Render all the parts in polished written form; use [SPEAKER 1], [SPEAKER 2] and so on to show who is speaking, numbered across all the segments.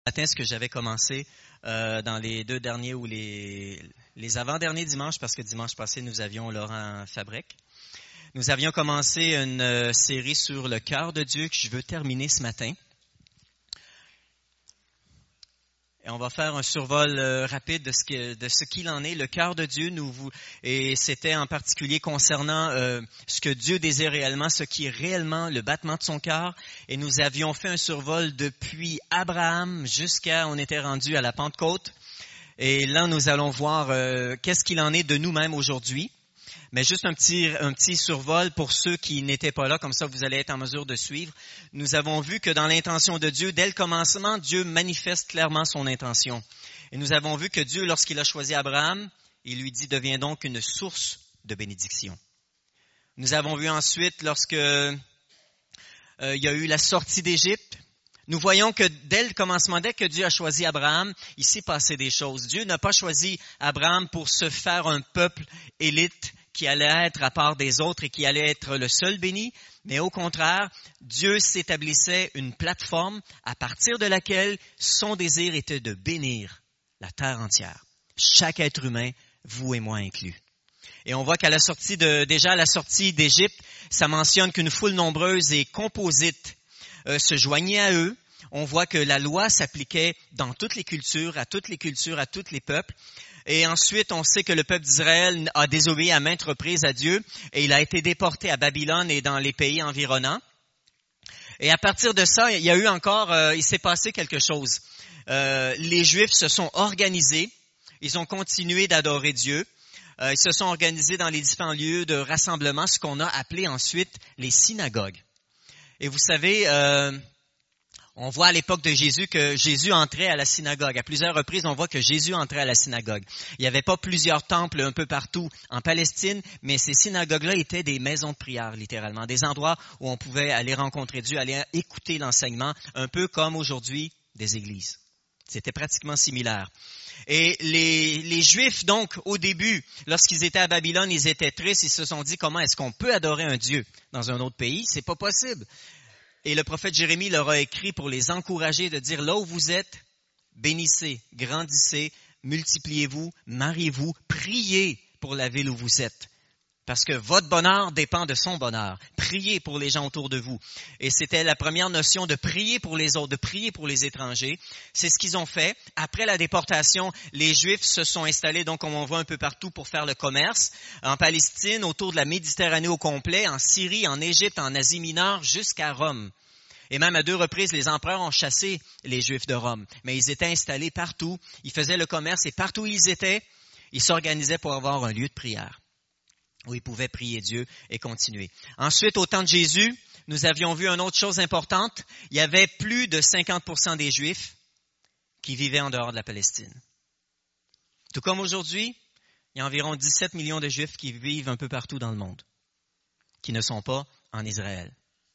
[SPEAKER 1] Matin, ce que j'avais commencé dans les 2 derniers ou les avant-derniers dimanches, parce que dimanche passé, nous avions Laurent Fabrec. Nous avions commencé une série sur le cœur de Dieu que je veux terminer ce matin. Et on va faire un survol rapide de ce qu'il en est, le cœur de Dieu. Et c'était en particulier concernant ce que Dieu désire réellement, ce qui est réellement le battement de son cœur. Et nous avions fait un survol depuis Abraham jusqu'à, on était rendu à la Pentecôte. Et là, nous allons voir qu'est-ce qu'il en est de nous-mêmes aujourd'hui. Mais juste un petit survol pour ceux qui n'étaient pas là, comme ça vous allez être en mesure de suivre. Nous avons vu que dans l'intention de Dieu, dès le commencement, Dieu manifeste clairement son intention. Et nous avons vu que Dieu, lorsqu'il a choisi Abraham, il lui dit « Deviens donc une source de bénédiction ». Nous avons vu ensuite, lorsque il y a eu la sortie d'Égypte, nous voyons que dès le commencement, dès que Dieu a choisi Abraham, il s'est passé des choses. Dieu n'a pas choisi Abraham pour se faire un peuple élite qui allait être à part des autres et qui allait être le seul béni, mais au contraire, Dieu s'établissait une plateforme à partir de laquelle son désir était de bénir la terre entière. Chaque être humain, vous et moi inclus. Et on voit qu'à la sortie d'Égypte, ça mentionne qu'une foule nombreuse et composite se joignait à eux. On voit que la loi s'appliquait dans toutes les cultures, à tous les peuples. Et ensuite, on sait que le peuple d'Israël a désobéi à maintes reprises à Dieu et il a été déporté à Babylone et dans les pays environnants. Et à partir de ça, il s'est passé quelque chose. Les Juifs se sont organisés, ils ont continué d'adorer Dieu. Ils se sont organisés dans les différents lieux de rassemblement, ce qu'on a appelé ensuite les synagogues. Et vous savez, on voit à l'époque de Jésus que Jésus entrait à la synagogue. À plusieurs reprises, on voit que Jésus entrait à la synagogue. Il n'y avait pas plusieurs temples un peu partout en Palestine, mais ces synagogues-là étaient des maisons de prière, littéralement. Des endroits où on pouvait aller rencontrer Dieu, aller écouter l'enseignement, un peu comme aujourd'hui des églises. C'était pratiquement similaire. Et les Juifs, donc, au début, lorsqu'ils étaient à Babylone, ils étaient tristes. Ils se sont dit, comment est-ce qu'on peut adorer un Dieu dans un autre pays? C'est pas possible. Et le prophète Jérémie leur a écrit pour les encourager de dire, là où vous êtes, bénissez, grandissez, multipliez-vous, mariez-vous, priez pour la ville où vous êtes. Parce que votre bonheur dépend de son bonheur. Priez pour les gens autour de vous. Et c'était la première notion de prier pour les autres, de prier pour les étrangers. C'est ce qu'ils ont fait. Après la déportation, les Juifs se sont installés, donc comme on voit un peu partout, pour faire le commerce. En Palestine, autour de la Méditerranée au complet, en Syrie, en Égypte, en Asie mineure, jusqu'à Rome. Et même à 2 reprises, les empereurs ont chassé les Juifs de Rome. Mais ils étaient installés partout. Ils faisaient le commerce et partout où ils étaient, ils s'organisaient pour avoir un lieu de prière où ils pouvaient prier Dieu et continuer. Ensuite, au temps de Jésus, nous avions vu une autre chose importante. Il y avait plus de 50% des Juifs qui vivaient en dehors de la Palestine. Tout comme aujourd'hui, il y a environ 17 millions de Juifs qui vivent un peu partout dans le monde, qui ne sont pas en Israël.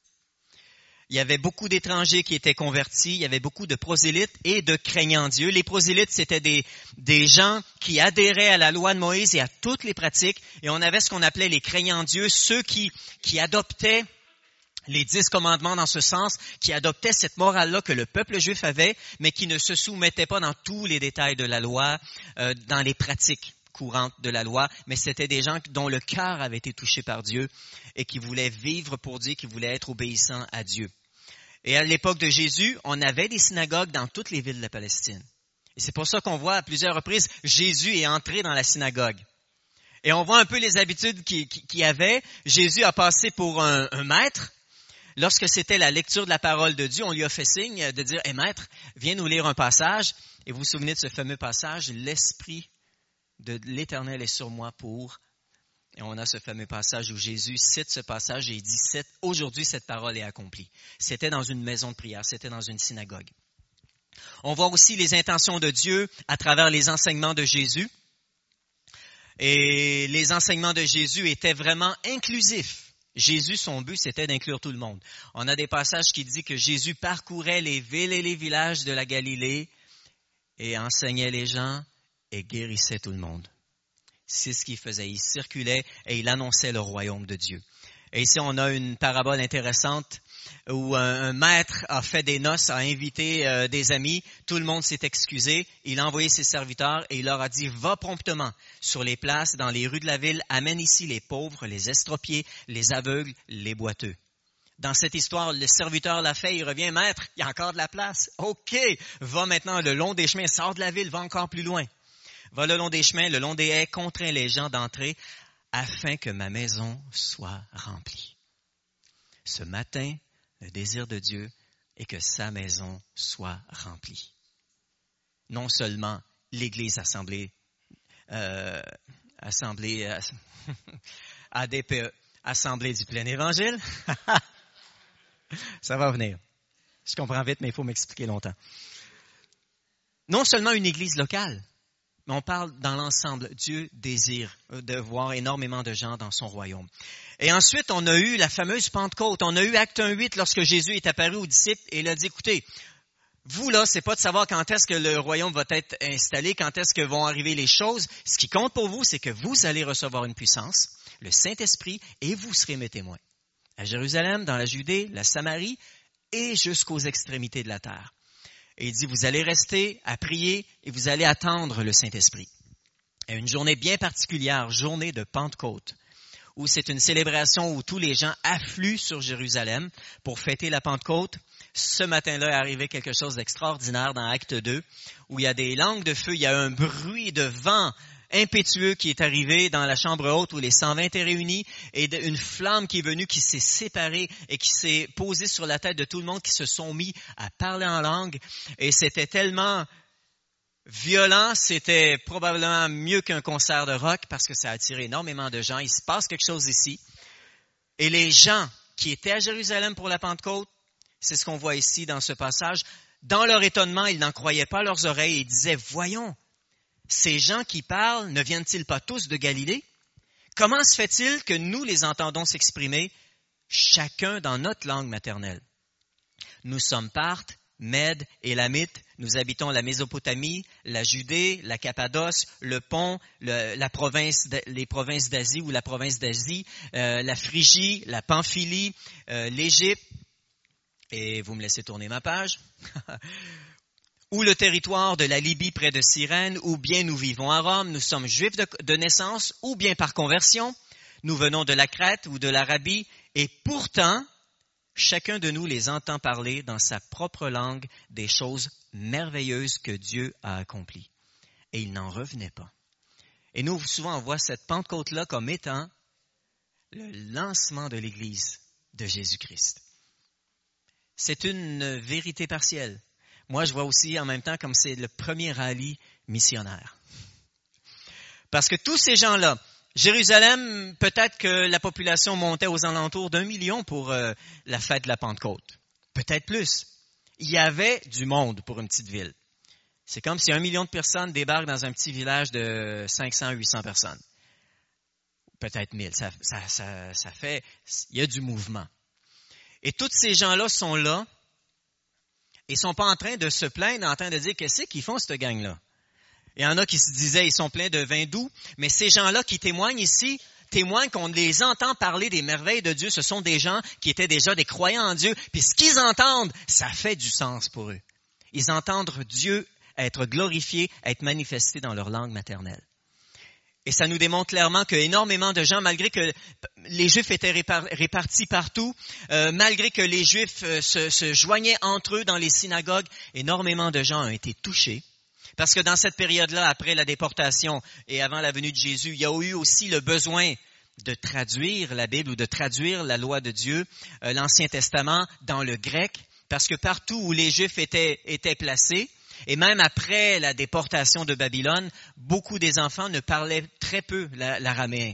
[SPEAKER 1] Il y avait beaucoup d'étrangers qui étaient convertis, il y avait beaucoup de prosélytes et de craignants Dieu. Les prosélytes, c'était des gens qui adhéraient à la loi de Moïse et à toutes les pratiques. Et on avait ce qu'on appelait les craignants Dieu, ceux qui adoptaient les 10 commandements dans ce sens, qui adoptaient cette morale-là que le peuple juif avait, mais qui ne se soumettaient pas dans tous les détails de la loi, dans les pratiques courantes de la loi, mais c'était des gens dont le cœur avait été touché par Dieu et qui voulaient vivre pour Dieu, qui voulaient être obéissants à Dieu. Et à l'époque de Jésus, on avait des synagogues dans toutes les villes de la Palestine. Et c'est pour ça qu'on voit à plusieurs reprises, Jésus est entré dans la synagogue. Et on voit un peu les habitudes qu'il y avait. Jésus a passé pour un maître. Lorsque c'était la lecture de la parole de Dieu, on lui a fait signe de dire « Hé maître, viens nous lire un passage. » Et vous vous souvenez de ce fameux passage, « L'Esprit de l'Éternel est sur moi pour... » Et on a ce fameux passage où Jésus cite ce passage et il dit « Aujourd'hui, cette parole est accomplie. » C'était dans une maison de prière, c'était dans une synagogue. On voit aussi les intentions de Dieu à travers les enseignements de Jésus. Et les enseignements de Jésus étaient vraiment inclusifs. Jésus, son but, c'était d'inclure tout le monde. On a des passages qui disent que Jésus parcourait les villes et les villages de la Galilée et enseignait les gens et guérissait tout le monde. C'est ce qu'il faisait. Il circulait et il annonçait le royaume de Dieu. Et ici, on a une parabole intéressante où un maître a fait des noces, a invité des amis, tout le monde s'est excusé, il a envoyé ses serviteurs et il leur a dit, va promptement sur les places, dans les rues de la ville, amène ici les pauvres, les estropiés, les aveugles, les boiteux. Dans cette histoire, le serviteur l'a fait, il revient, maître, il y a encore de la place. OK, va maintenant le long des chemins, sors de la ville, va encore plus loin. Va le long des chemins, le long des haies, contrains les gens d'entrer, afin que ma maison soit remplie. Ce matin, le désir de Dieu est que sa maison soit remplie. Non seulement l'Église assemblée ADPE, Assemblée du plein évangile. Ça va venir. Je comprends vite, mais il faut m'expliquer longtemps. Non seulement une église locale, mais on parle dans l'ensemble. Dieu désire de voir énormément de gens dans son royaume. Et ensuite, on a eu la fameuse Pentecôte. On a eu Acte 1:8 lorsque Jésus est apparu aux disciples et il a dit, écoutez, vous là, c'est pas de savoir quand est-ce que le royaume va être installé, quand est-ce que vont arriver les choses. Ce qui compte pour vous, c'est que vous allez recevoir une puissance, le Saint-Esprit, et vous serez mes témoins. À Jérusalem, dans la Judée, la Samarie et jusqu'aux extrémités de la terre. Et il dit, vous allez rester à prier et vous allez attendre le Saint-Esprit. Et une journée bien particulière, journée de Pentecôte, où c'est une célébration où tous les gens affluent sur Jérusalem pour fêter la Pentecôte. Ce matin-là est arrivé quelque chose d'extraordinaire dans Acte 2, où il y a des langues de feu, il y a un bruit de vent impétueux qui est arrivé dans la chambre haute où les 120 étaient réunis et une flamme qui est venue, qui s'est séparée et qui s'est posée sur la tête de tout le monde, qui se sont mis à parler en langue. Et c'était tellement violent, c'était probablement mieux qu'un concert de rock parce que ça a attiré énormément de gens. Il se passe quelque chose ici. Et les gens qui étaient à Jérusalem pour la Pentecôte, c'est ce qu'on voit ici dans ce passage, dans leur étonnement, ils n'en croyaient pas leurs oreilles et ils disaient, voyons, ces gens qui parlent ne viennent-ils pas tous de Galilée? Comment se fait-il que nous les entendons s'exprimer, chacun dans notre langue maternelle? Nous sommes Parthes, Mèdes, Élamites, nous habitons la Mésopotamie, la Judée, la Cappadoce, le Pont, les provinces d'Asie ou la province d'Asie, la Phrygie, la Pamphylie, l'Égypte, et vous me laissez tourner ma page, ou le territoire de la Libye près de Cyrène, ou bien nous vivons à Rome, nous sommes juifs de naissance, ou bien par conversion, nous venons de la Crète ou de l'Arabie, et pourtant, chacun de nous les entend parler dans sa propre langue des choses merveilleuses que Dieu a accomplies. Et ils n'en revenaient pas. Et nous, souvent, on voit cette Pentecôte-là comme étant le lancement de l'Église de Jésus-Christ. C'est une vérité partielle. Moi, je vois aussi en même temps comme c'est le premier rallye missionnaire. Parce que tous ces gens-là, Jérusalem, peut-être que la population montait aux alentours d'1 million pour la fête de la Pentecôte. Peut-être plus. Il y avait du monde pour une petite ville. C'est comme si 1 million de personnes débarquent dans un petit village de 500, 800 personnes. Peut-être 1000. Ça fait, il y a du mouvement. Et tous ces gens-là sont là. Ils ne sont pas en train de se plaindre, en train de dire qu'est-ce qu'ils font, cette gang-là. Il y en a qui se disaient ils sont pleins de vin doux, mais ces gens-là qui témoignent ici, témoignent qu'on les entend parler des merveilles de Dieu. Ce sont des gens qui étaient déjà des croyants en Dieu, puis ce qu'ils entendent, ça fait du sens pour eux. Ils entendent Dieu être glorifié, être manifesté dans leur langue maternelle. Et ça nous démontre clairement qu'énormément de gens, malgré que les Juifs étaient répartis partout, malgré que les Juifs se joignaient entre eux dans les synagogues, énormément de gens ont été touchés. Parce que dans cette période-là, après la déportation et avant la venue de Jésus, il y a eu aussi le besoin de traduire la Bible ou de traduire la loi de Dieu, l'Ancien Testament, dans le grec, parce que partout où les Juifs étaient placés, et même après la déportation de Babylone, beaucoup des enfants ne parlaient très peu l'araméen,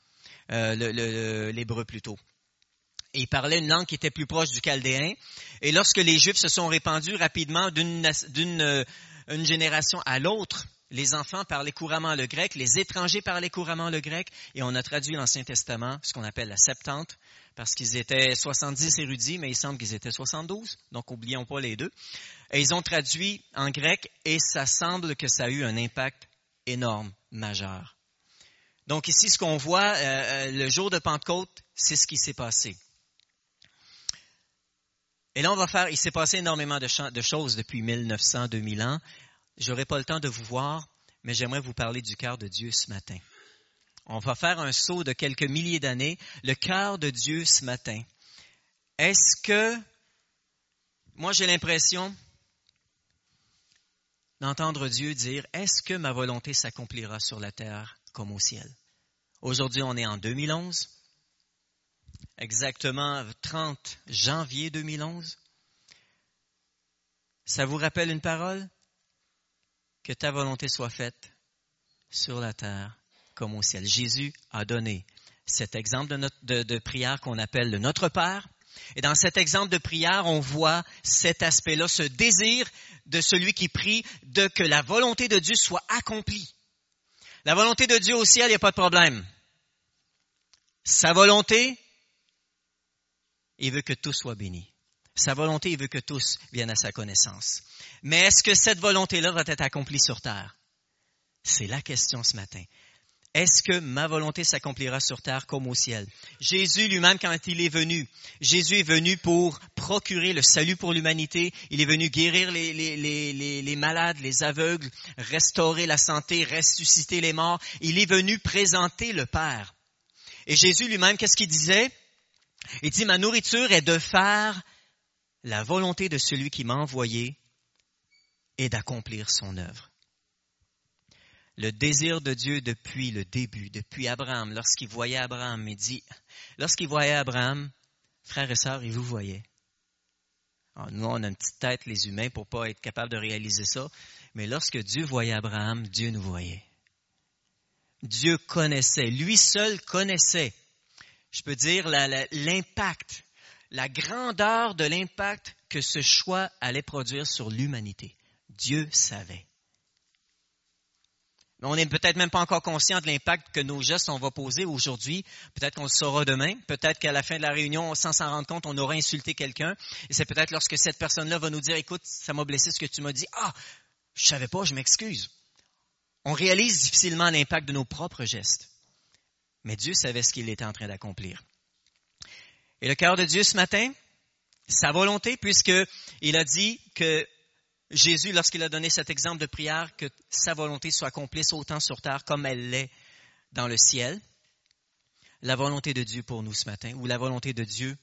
[SPEAKER 1] l'hébreu plutôt. Et ils parlaient une langue qui était plus proche du chaldéen. Et lorsque les Juifs se sont répandus rapidement d'une génération à l'autre, les enfants parlaient couramment le grec, les étrangers parlaient couramment le grec, et on a traduit l'Ancien Testament, ce qu'on appelle la Septante, parce qu'ils étaient 70 érudits, mais il semble qu'ils étaient 72, donc oublions pas les deux. Et ils ont traduit en grec, et ça semble que ça a eu un impact énorme, majeur. Donc ici, ce qu'on voit, le jour de Pentecôte, c'est ce qui s'est passé. Et là, il s'est passé énormément de choses depuis 1900, 2000 ans. J'aurai pas le temps de vous voir, mais j'aimerais vous parler du cœur de Dieu ce matin. On va faire un saut de quelques milliers d'années. Le cœur de Dieu ce matin. Est-ce que, moi j'ai l'impression d'entendre Dieu dire, est-ce que ma volonté s'accomplira sur la terre comme au ciel? Aujourd'hui, on est en 2011, exactement 30 janvier 2011. Ça vous rappelle une parole? Que ta volonté soit faite sur la terre comme au ciel. Jésus a donné cet exemple de prière qu'on appelle le Notre Père. Et dans cet exemple de prière, on voit cet aspect-là, ce désir de celui qui prie, de que la volonté de Dieu soit accomplie. La volonté de Dieu au ciel, il n'y a pas de problème. Sa volonté, il veut que tout soit béni. Sa volonté, il veut que tous viennent à sa connaissance. Mais est-ce que cette volonté-là va être accomplie sur terre? C'est la question ce matin. Est-ce que ma volonté s'accomplira sur terre comme au ciel? Jésus lui-même, quand il est venu, Jésus est venu pour procurer le salut pour l'humanité. Il est venu guérir les malades, les aveugles, restaurer la santé, ressusciter les morts. Il est venu présenter le Père. Et Jésus lui-même, qu'est-ce qu'il disait? Il dit, ma nourriture est de faire la volonté de celui qui m'a envoyé et d'accomplir son œuvre. Le désir de Dieu depuis le début, depuis Abraham, lorsqu'il voyait Abraham, lorsqu'il voyait Abraham, frères et sœurs, il vous voyait. Alors, nous, on a une petite tête, les humains, pour pas être capable de réaliser ça. Mais lorsque Dieu voyait Abraham, Dieu nous voyait. Dieu connaissait, lui seul connaissait, je peux dire, l'impact, la grandeur de l'impact que ce choix allait produire sur l'humanité. Dieu savait. On n'est peut-être même pas encore conscient de l'impact que nos gestes on va poser aujourd'hui. Peut-être qu'on le saura demain. Peut-être qu'à la fin de la réunion, sans s'en rendre compte, on aura insulté quelqu'un. Et c'est peut-être lorsque cette personne-là va nous dire, écoute, ça m'a blessé ce que tu m'as dit. Ah, je savais pas, je m'excuse. On réalise difficilement l'impact de nos propres gestes. Mais Dieu savait ce qu'il était en train d'accomplir. Et le cœur de Dieu ce matin, sa volonté, puisqu'il a dit que Jésus, lorsqu'il a donné cet exemple de prière, que sa volonté soit accomplisse autant sur terre comme elle l'est dans le ciel. La volonté de Dieu pour nous ce matin, ou la volonté de Dieu,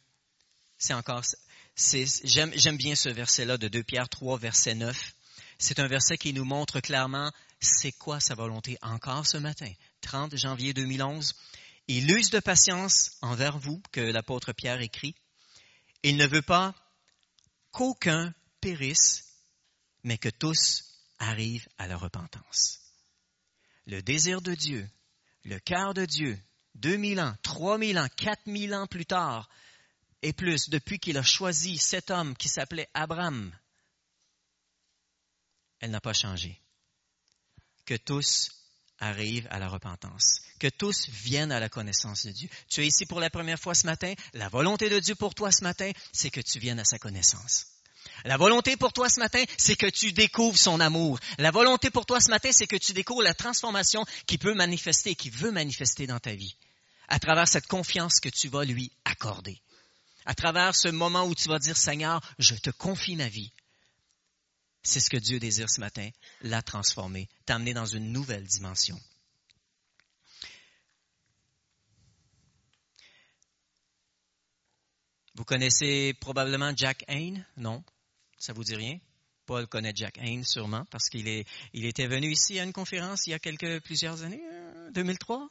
[SPEAKER 1] j'aime bien ce verset-là de 2 Pierre 3, verset 9. C'est un verset qui nous montre clairement c'est quoi sa volonté encore ce matin. 30 janvier 2011. Il use de patience envers vous, que l'apôtre Pierre écrit. Il ne veut pas qu'aucun périsse, mais que tous arrivent à la repentance. Le désir de Dieu, le cœur de Dieu, 2000 ans, 3000 ans, 4000 ans plus tard, et plus, depuis qu'il a choisi cet homme qui s'appelait Abraham, elle n'a pas changé. Que tous arrivent à la repentance, que tous viennent à la connaissance de Dieu. Tu es ici pour la première fois ce matin, la volonté de Dieu pour toi ce matin, c'est que tu viennes à sa connaissance. La volonté pour toi ce matin, c'est que tu découvres son amour. La volonté pour toi ce matin, c'est que tu découvres la transformation qu'il peut manifester, qu'il veut manifester dans ta vie, à travers cette confiance que tu vas lui accorder. À travers ce moment où tu vas dire, Seigneur, je te confie ma vie. C'est ce que Dieu désire ce matin, la transformer, t'amener dans une nouvelle dimension. Vous connaissez probablement Jack Haynes, non? Ça vous dit rien? Paul connaît Jack Haynes sûrement parce qu'il était venu ici à une conférence il y a plusieurs années, 2003.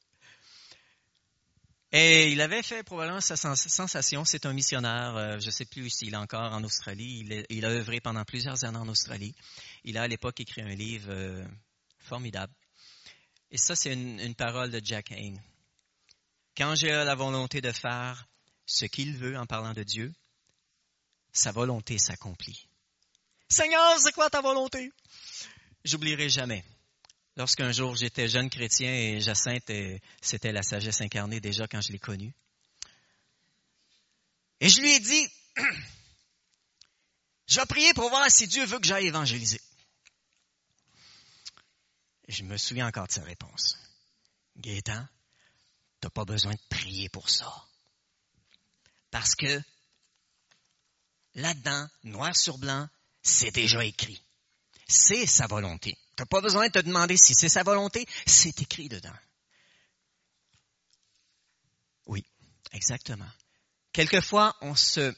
[SPEAKER 1] Et il avait fait probablement sa sensation. C'est un missionnaire, je ne sais plus s'il est encore en Australie. Il a œuvré pendant plusieurs années en Australie. Il a à l'époque écrit un livre formidable. Et ça, c'est une parole de Jack Haynes. Quand j'ai la volonté de faire ce qu'il veut en parlant de Dieu, sa volonté s'accomplit. Seigneur, c'est quoi ta volonté? J'oublierai jamais. Lorsqu'un jour j'étais jeune chrétien et Jacinthe, c'était la sagesse incarnée déjà quand je l'ai connue. Et je lui ai dit, je vais prier pour voir si Dieu veut que j'aille évangéliser. Et je me souviens encore de sa réponse. Gaétan, t'as pas besoin de prier pour ça. Parce que là-dedans, noir sur blanc, c'est déjà écrit. C'est sa volonté. Tu n'as pas besoin de te demander si c'est sa volonté, c'est écrit dedans. Oui, exactement. Quelquefois, on se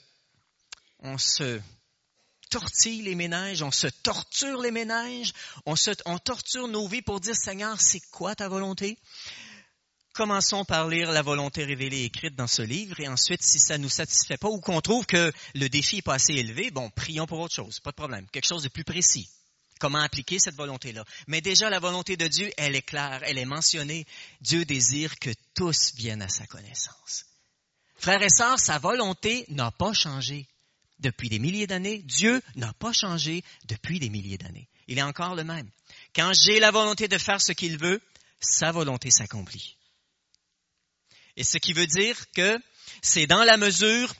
[SPEAKER 1] tortille les méninges, on se torture les méninges, on torture nos vies pour dire, Seigneur, c'est quoi ta volonté? Commençons par lire la volonté révélée écrite dans ce livre et ensuite, si ça ne nous satisfait pas ou qu'on trouve que le défi n'est pas assez élevé, bon, prions pour autre chose, pas de problème, quelque chose de plus précis. Comment appliquer cette volonté-là? Mais déjà, la volonté de Dieu, elle est claire, elle est mentionnée. Dieu désire que tous viennent à sa connaissance. Frères et sœurs, sa volonté n'a pas changé depuis des milliers d'années. Dieu n'a pas changé depuis des milliers d'années. Il est encore le même. Quand j'ai la volonté de faire ce qu'il veut, sa volonté s'accomplit. Et ce qui veut dire que c'est dans la mesure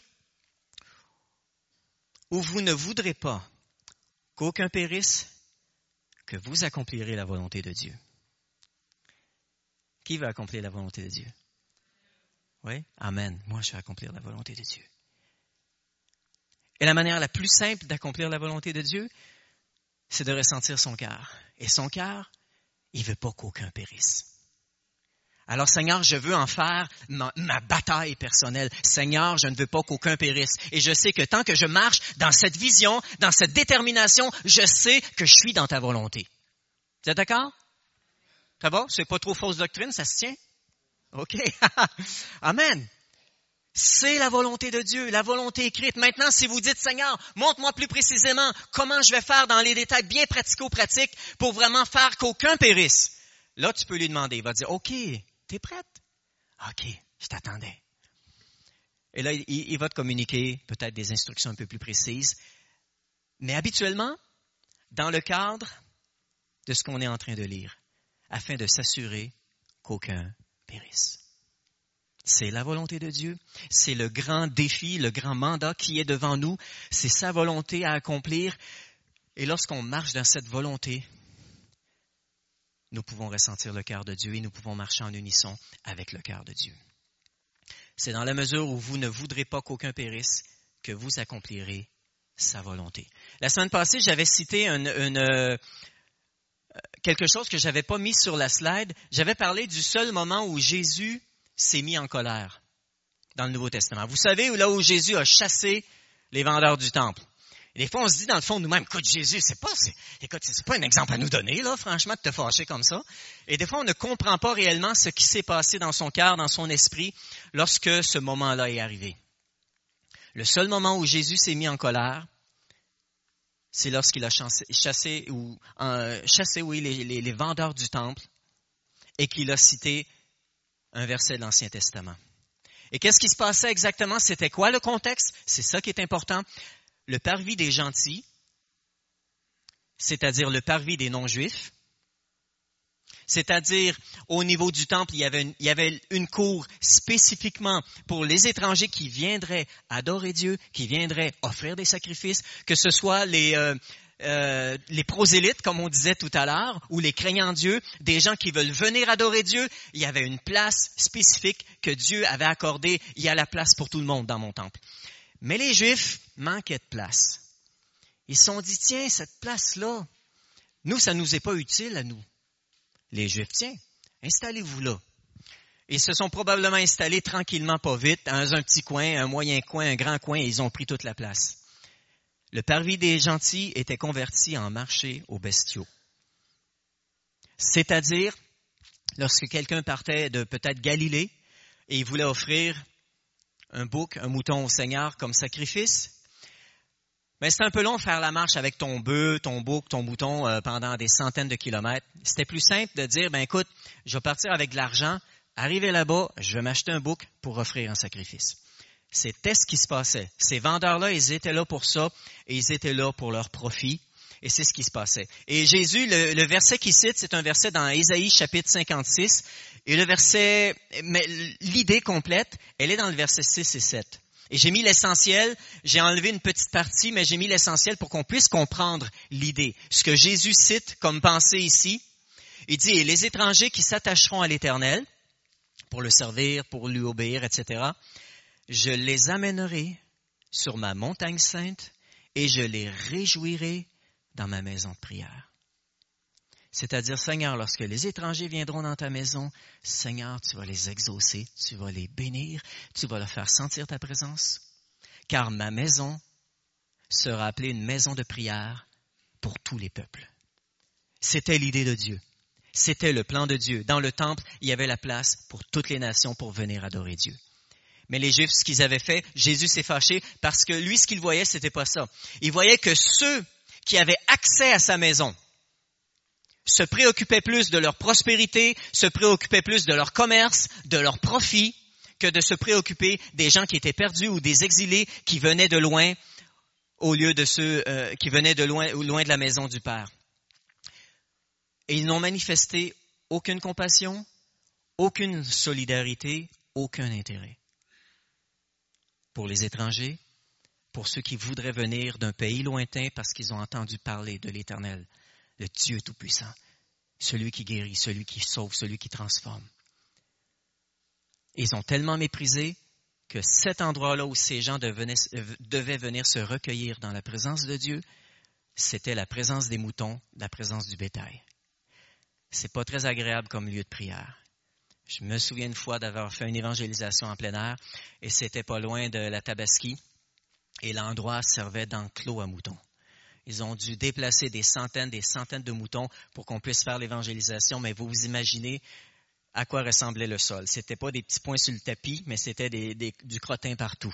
[SPEAKER 1] où vous ne voudrez pas qu'aucun périsse, que vous accomplirez la volonté de Dieu. Qui veut accomplir la volonté de Dieu? Oui? Amen. Moi, je vais accomplir la volonté de Dieu. Et la manière la plus simple d'accomplir la volonté de Dieu, c'est de ressentir son cœur. Et son cœur, il ne veut pas qu'aucun périsse. Alors, Seigneur, je veux en faire ma bataille personnelle. Seigneur, je ne veux pas qu'aucun périsse. Et je sais que tant que je marche dans cette vision, dans cette détermination, je sais que je suis dans ta volonté. Vous êtes d'accord? Ça va? C'est pas trop fausse doctrine, ça se tient? OK. Amen. C'est la volonté de Dieu, la volonté écrite. Maintenant, si vous dites, Seigneur, montre-moi plus précisément comment je vais faire dans les détails bien pratico-pratiques pour vraiment faire qu'aucun périsse. Là, tu peux lui demander. Il va dire, OK, t'es prête? OK, je t'attendais. Et là, il va te communiquer peut-être des instructions un peu plus précises. Mais habituellement, dans le cadre de ce qu'on est en train de lire, afin de s'assurer qu'aucun périsse. C'est la volonté de Dieu. C'est le grand défi, le grand mandat qui est devant nous. C'est sa volonté à accomplir. Et lorsqu'on marche dans cette volonté, nous pouvons ressentir le cœur de Dieu et nous pouvons marcher en unisson avec le cœur de Dieu. C'est dans la mesure où vous ne voudrez pas qu'aucun périsse que vous accomplirez sa volonté. La semaine passée, j'avais cité quelque chose que je n'avais pas mis sur la slide. J'avais parlé du seul moment où Jésus s'est mis en colère dans le Nouveau Testament. Vous savez, là où Jésus a chassé les vendeurs du temple. Et des fois, on se dit dans le fond de nous-mêmes, écoute, Jésus, c'est pas un exemple à nous donner, là, franchement, de te fâcher comme ça. Et des fois, on ne comprend pas réellement ce qui s'est passé dans son cœur, dans son esprit, lorsque ce moment-là est arrivé. Le seul moment où Jésus s'est mis en colère, c'est lorsqu'il a chassé les vendeurs du temple et qu'il a cité un verset de l'Ancien Testament. Et qu'est-ce qui se passait exactement? C'était quoi le contexte? C'est ça qui est important. Le parvis des gentils, c'est-à-dire le parvis des non-juifs, c'est-à-dire au niveau du temple, il y avait une cour spécifiquement pour les étrangers qui viendraient adorer Dieu, qui viendraient offrir des sacrifices, que ce soit les prosélytes, comme on disait tout à l'heure, ou les craignants Dieu, des gens qui veulent venir adorer Dieu. Il y avait une place spécifique que Dieu avait accordée. Il y a la place pour tout le monde dans mon temple. Mais les Juifs manquaient de place. Ils se sont dit, tiens, cette place-là, nous, ça ne nous est pas utile à nous. Les Juifs, tiens, installez-vous là. Ils se sont probablement installés tranquillement, pas vite, dans un petit coin, un moyen coin, un grand coin, et ils ont pris toute la place. Le parvis des gentils était converti en marché aux bestiaux. C'est-à-dire, lorsque quelqu'un partait de peut-être Galilée et il voulait offrir un bouc, un mouton au Seigneur comme sacrifice, mais c'était un peu long de faire la marche avec ton bœuf, ton bouc, ton mouton pendant des centaines de kilomètres. C'était plus simple de dire, écoute, je vais partir avec de l'argent, arriver là-bas, je vais m'acheter un bouc pour offrir un sacrifice. C'était ce qui se passait. Ces vendeurs-là, ils étaient là pour ça et ils étaient là pour leur profit. Et c'est ce qui se passait. Et Jésus, le verset qu'il cite, c'est un verset dans Ésaïe chapitre 56. Et l'idée complète, elle est dans le verset 6 et 7. Et j'ai mis l'essentiel, j'ai enlevé une petite partie, mais j'ai mis l'essentiel pour qu'on puisse comprendre l'idée. Ce que Jésus cite comme pensée ici, il dit, et les étrangers qui s'attacheront à l'Éternel, pour le servir, pour lui obéir, etc., je les amènerai sur ma montagne sainte et je les réjouirai dans ma maison de prière. C'est-à-dire, Seigneur, lorsque les étrangers viendront dans ta maison, Seigneur, tu vas les exaucer, tu vas les bénir, tu vas leur faire sentir ta présence, car ma maison sera appelée une maison de prière pour tous les peuples. C'était l'idée de Dieu. C'était le plan de Dieu. Dans le temple, il y avait la place pour toutes les nations pour venir adorer Dieu. Mais les Juifs, ce qu'ils avaient fait, Jésus s'est fâché parce que lui, ce qu'il voyait, c'était pas ça. Il voyait que ceux qui avaient accès à sa maison se préoccupaient plus de leur prospérité, se préoccupaient plus de leur commerce, de leur profit, que de se préoccuper des gens qui étaient perdus ou des exilés qui venaient de loin au lieu de ceux qui venaient de loin de la maison du Père. Et ils n'ont manifesté aucune compassion, aucune solidarité, aucun intérêt. Pour les étrangers, pour ceux qui voudraient venir d'un pays lointain parce qu'ils ont entendu parler de l'Éternel, le Dieu Tout-Puissant, celui qui guérit, celui qui sauve, celui qui transforme. Ils ont tellement méprisé que cet endroit-là où ces gens devaient venir se recueillir dans la présence de Dieu, c'était la présence des moutons, la présence du bétail. C'est pas très agréable comme lieu de prière. Je me souviens une fois d'avoir fait une évangélisation en plein air et c'était pas loin de la Tabaski et l'endroit servait d'enclos à moutons. Ils ont dû déplacer des centaines de moutons pour qu'on puisse faire l'évangélisation, mais vous vous imaginez à quoi ressemblait le sol. C'était pas des petits points sur le tapis, mais c'était du crottin partout.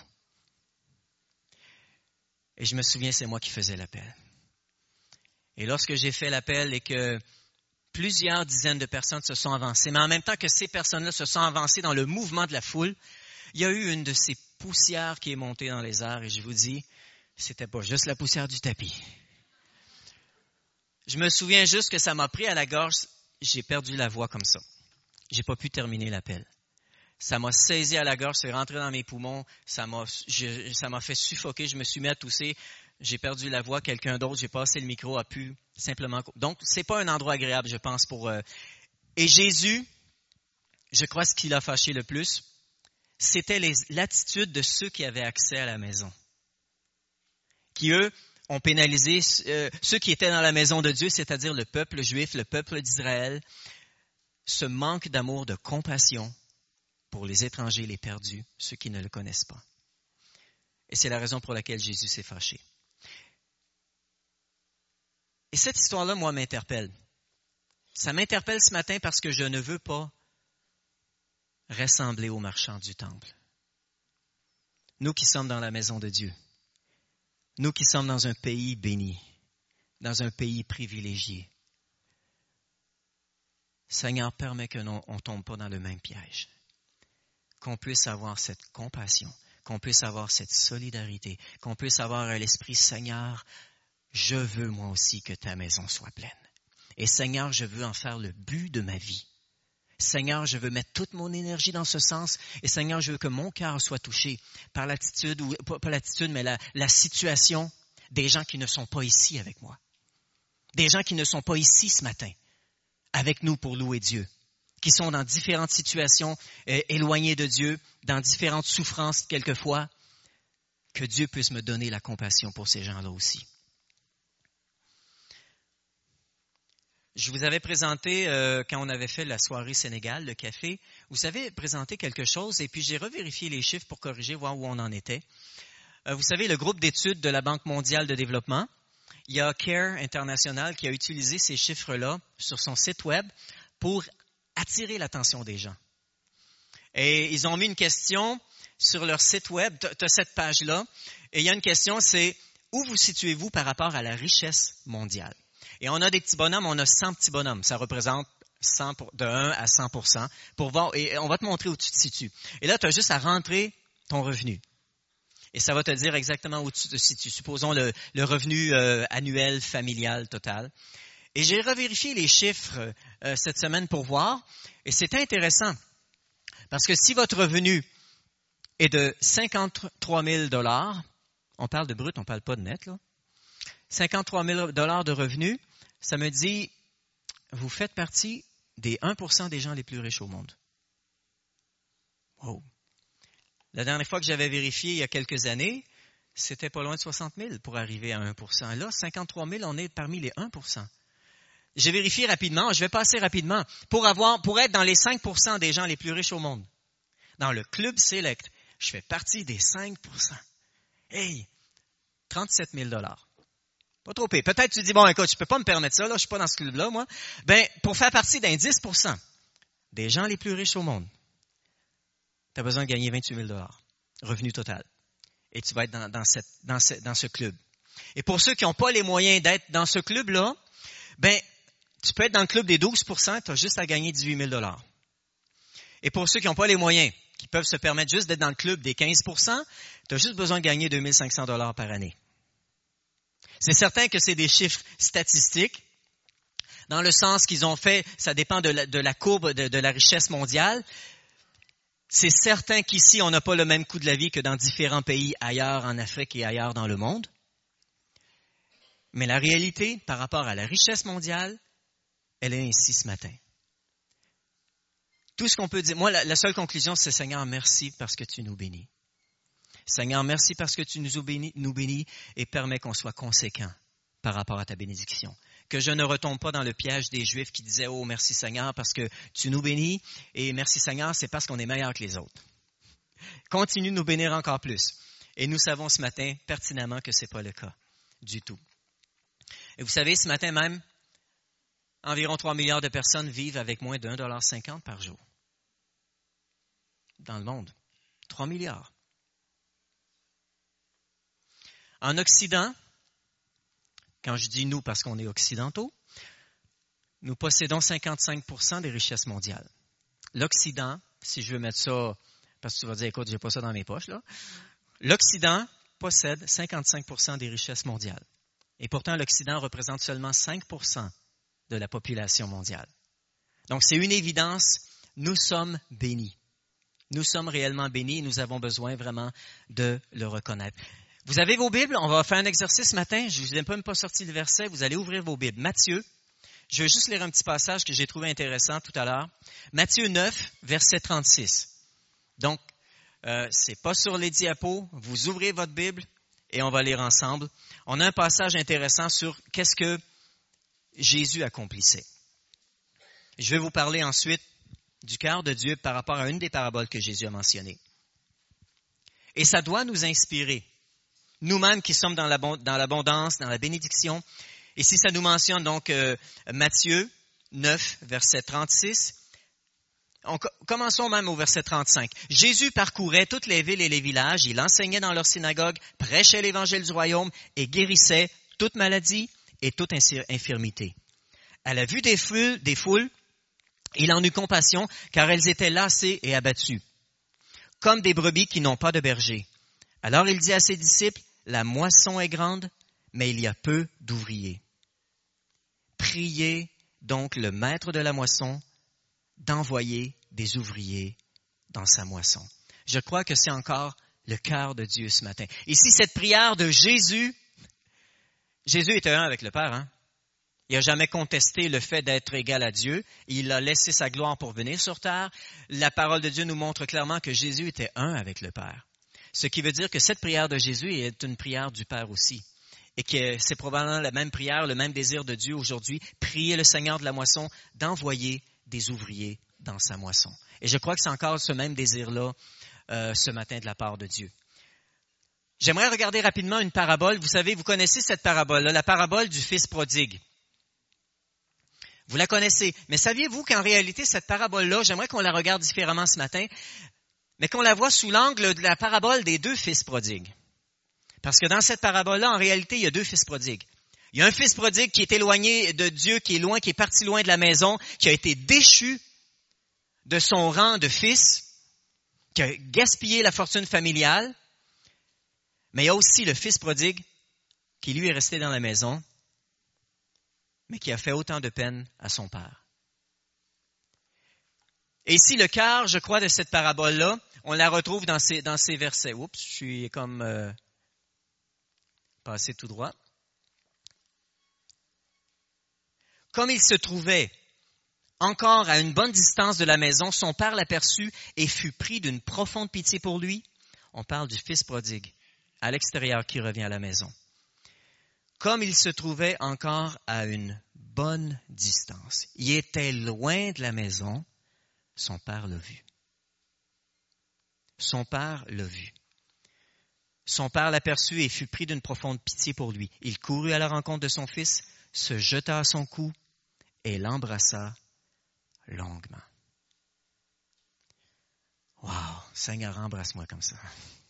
[SPEAKER 1] Et je me souviens, c'est moi qui faisais l'appel. Et lorsque j'ai fait l'appel et que plusieurs dizaines de personnes se sont avancées, mais en même temps que ces personnes-là se sont avancées dans le mouvement de la foule, il y a eu une de ces poussières qui est montée dans les airs et je vous dis, c'était pas juste la poussière du tapis. Je me souviens juste que ça m'a pris à la gorge, j'ai perdu la voix comme ça. J'ai pas pu terminer l'appel. Ça m'a saisi à la gorge, c'est rentré dans mes poumons, ça m'a fait suffoquer, je me suis mis à tousser. J'ai perdu la voix, quelqu'un d'autre, j'ai passé le micro, a pu simplement... Donc, c'est pas un endroit agréable, je pense, pour... Et Jésus, je crois ce qui l'a fâché le plus, c'était l'attitude de ceux qui avaient accès à la maison. Qui, eux, ont pénalisé ceux qui étaient dans la maison de Dieu, c'est-à-dire le peuple juif, le peuple d'Israël, ce manque d'amour, de compassion pour les étrangers, les perdus, ceux qui ne le connaissent pas. Et c'est la raison pour laquelle Jésus s'est fâché. Et cette histoire-là, moi, m'interpelle. Ça m'interpelle ce matin parce que je ne veux pas ressembler aux marchands du temple. Nous qui sommes dans la maison de Dieu, nous qui sommes dans un pays béni, dans un pays privilégié, Seigneur, permets que on ne tombe pas dans le même piège, qu'on puisse avoir cette compassion, qu'on puisse avoir cette solidarité, qu'on puisse avoir l'esprit, Seigneur, je veux moi aussi que ta maison soit pleine. Et Seigneur, je veux en faire le but de ma vie. Seigneur, je veux mettre toute mon énergie dans ce sens. Et Seigneur, je veux que mon cœur soit touché par l'attitude, ou pas l'attitude, mais la situation des gens qui ne sont pas ici avec moi. Des gens qui ne sont pas ici ce matin, avec nous pour louer Dieu. Qui sont dans différentes situations, éloignés de Dieu, dans différentes souffrances quelquefois. Que Dieu puisse me donner la compassion pour ces gens-là aussi. Je vous avais présenté, quand on avait fait la soirée Sénégal, le café, vous avez présenté quelque chose et puis j'ai revérifié les chiffres pour corriger, voir où on en était. Vous savez, le groupe d'études de la Banque mondiale de développement, il y a CARE International qui a utilisé ces chiffres-là sur son site web pour attirer l'attention des gens. Et ils ont mis une question sur leur site web, tu as cette page-là, et il y a une question, c'est où vous situez-vous par rapport à la richesse mondiale? Et on a des petits bonhommes, on a 100 petits bonhommes. Ça représente 100 de 1 à 100% pour voir, et on va te montrer où tu te situes. Et là, tu as juste à rentrer ton revenu. Et ça va te dire exactement où tu te situes. Supposons le revenu annuel, familial, total. Et j'ai revérifié les chiffres cette semaine pour voir. Et c'était intéressant. Parce que si votre revenu est de 53 000 $, on parle de brut, on ne parle pas de net, là. 53 000 $ de revenus, ça me dit, vous faites partie des 1% des gens les plus riches au monde. Wow. La dernière fois que j'avais vérifié, il y a quelques années, c'était pas loin de 60 000 pour arriver à 1%. Là, 53 000, on est parmi les 1%. J'ai vérifié rapidement, je vais passer rapidement, pour être dans les 5% des gens les plus riches au monde. Dans le Club Select, je fais partie des 5%. Hey, 37 000 $. Pas trop payé. Peut-être tu dis, bon, écoute, je peux pas me permettre ça, là, je suis pas dans ce club-là, moi. Ben, pour faire partie d'un 10% des gens les plus riches au monde, tu as besoin de gagner 28 000 $, revenu total. Et tu vas être dans ce club. Et pour ceux qui n'ont pas les moyens d'être dans ce club-là, ben, tu peux être dans le club des 12%, tu as juste à gagner 18 000 $. Et pour ceux qui n'ont pas les moyens, qui peuvent se permettre juste d'être dans le club des 15%, tu as juste besoin de gagner 2 500 $ par année. C'est certain que c'est des chiffres statistiques, dans le sens qu'ils ont fait, ça dépend de la courbe de la richesse mondiale. C'est certain qu'ici, on n'a pas le même coût de la vie que dans différents pays ailleurs en Afrique et ailleurs dans le monde. Mais la réalité, par rapport à la richesse mondiale, elle est ainsi ce matin. Tout ce qu'on peut dire, moi, la seule conclusion, c'est Seigneur, merci parce que tu nous bénis. Seigneur, merci parce que tu nous bénis et permets qu'on soit conséquent par rapport à ta bénédiction. Que je ne retombe pas dans le piège des Juifs qui disaient « Oh, merci Seigneur parce que tu nous bénis et merci Seigneur, c'est parce qu'on est meilleur que les autres. » Continue de nous bénir encore plus. Et nous savons ce matin pertinemment que ce n'est pas le cas du tout. Et vous savez, ce matin même, environ 3 milliards de personnes vivent avec moins de 1,50 $ par jour. Dans le monde. 3 milliards. En Occident, quand je dis nous parce qu'on est occidentaux, nous possédons 55% des richesses mondiales. L'Occident, si je veux mettre ça, parce que tu vas dire, écoute, j'ai pas ça dans mes poches, là. L'Occident possède 55% des richesses mondiales. Et pourtant, l'Occident représente seulement 5% de la population mondiale. Donc, c'est une évidence, nous sommes bénis. Nous sommes réellement bénis et nous avons besoin vraiment de le reconnaître. Vous avez vos Bibles? On va faire un exercice ce matin. Je ne vous ai même pas sorti le verset. Vous allez ouvrir vos Bibles. Matthieu. Je vais juste lire un petit passage que j'ai trouvé intéressant tout à l'heure. Matthieu 9, verset 36. Donc, c'est pas sur les diapos. Vous ouvrez votre Bible et on va lire ensemble. On a un passage intéressant sur qu'est-ce que Jésus accomplissait. Je vais vous parler ensuite du cœur de Dieu par rapport à une des paraboles que Jésus a mentionnées. Et ça doit nous inspirer. Nous-mêmes qui sommes dans l'abondance, dans la bénédiction. Ici, ça nous mentionne donc Matthieu 9, verset 36. Commençons même au verset 35. Jésus parcourait toutes les villes et les villages. Il enseignait dans leurs synagogues, prêchait l'évangile du royaume et guérissait toute maladie et toute infirmité. À la vue des foules, il en eut compassion, car elles étaient lassées et abattues, comme des brebis qui n'ont pas de berger. Alors il dit à ses disciples, « La moisson est grande, mais il y a peu d'ouvriers. Priez donc le maître de la moisson d'envoyer des ouvriers dans sa moisson. » Je crois que c'est encore le cœur de Dieu ce matin. Ici, cette prière de Jésus, Jésus était un avec le Père, hein? Il n'a jamais contesté le fait d'être égal à Dieu. Il a laissé sa gloire pour venir sur terre. La parole de Dieu nous montre clairement que Jésus était un avec le Père. Ce qui veut dire que cette prière de Jésus est une prière du Père aussi. Et que c'est probablement la même prière, le même désir de Dieu aujourd'hui, prier le Seigneur de la moisson d'envoyer des ouvriers dans sa moisson. Et je crois que c'est encore ce même désir-là ce matin de la part de Dieu. J'aimerais regarder rapidement une parabole. Vous savez, vous connaissez cette parabole-là, la parabole du fils prodigue. Vous la connaissez. Mais saviez-vous qu'en réalité, cette parabole-là, j'aimerais qu'on la regarde différemment ce matin, mais qu'on la voit sous l'angle de la parabole des deux fils prodigues. Parce que dans cette parabole-là, en réalité, il y a deux fils prodigues. Il y a un fils prodigue qui est éloigné de Dieu, qui est loin, qui est parti loin de la maison, qui a été déchu de son rang de fils, qui a gaspillé la fortune familiale. Mais il y a aussi le fils prodigue qui, lui, est resté dans la maison, mais qui a fait autant de peine à son père. Et ici, le cœur, je crois, de cette parabole-là, on la retrouve dans ces versets. Oups, je suis comme passé tout droit. Comme il se trouvait encore à une bonne distance de la maison, son père l'aperçut et fut pris d'une profonde pitié pour lui. On parle du fils prodigue. à l'extérieur qui revient à la maison. Comme il se trouvait encore à une bonne distance, il était loin de la maison, son père l'a vu. Son père l'a vu. Son père l'aperçut et fut pris d'une profonde pitié pour lui. Il courut à la rencontre de son fils, se jeta à son cou et l'embrassa longuement. Wow, Seigneur, embrasse-moi comme ça.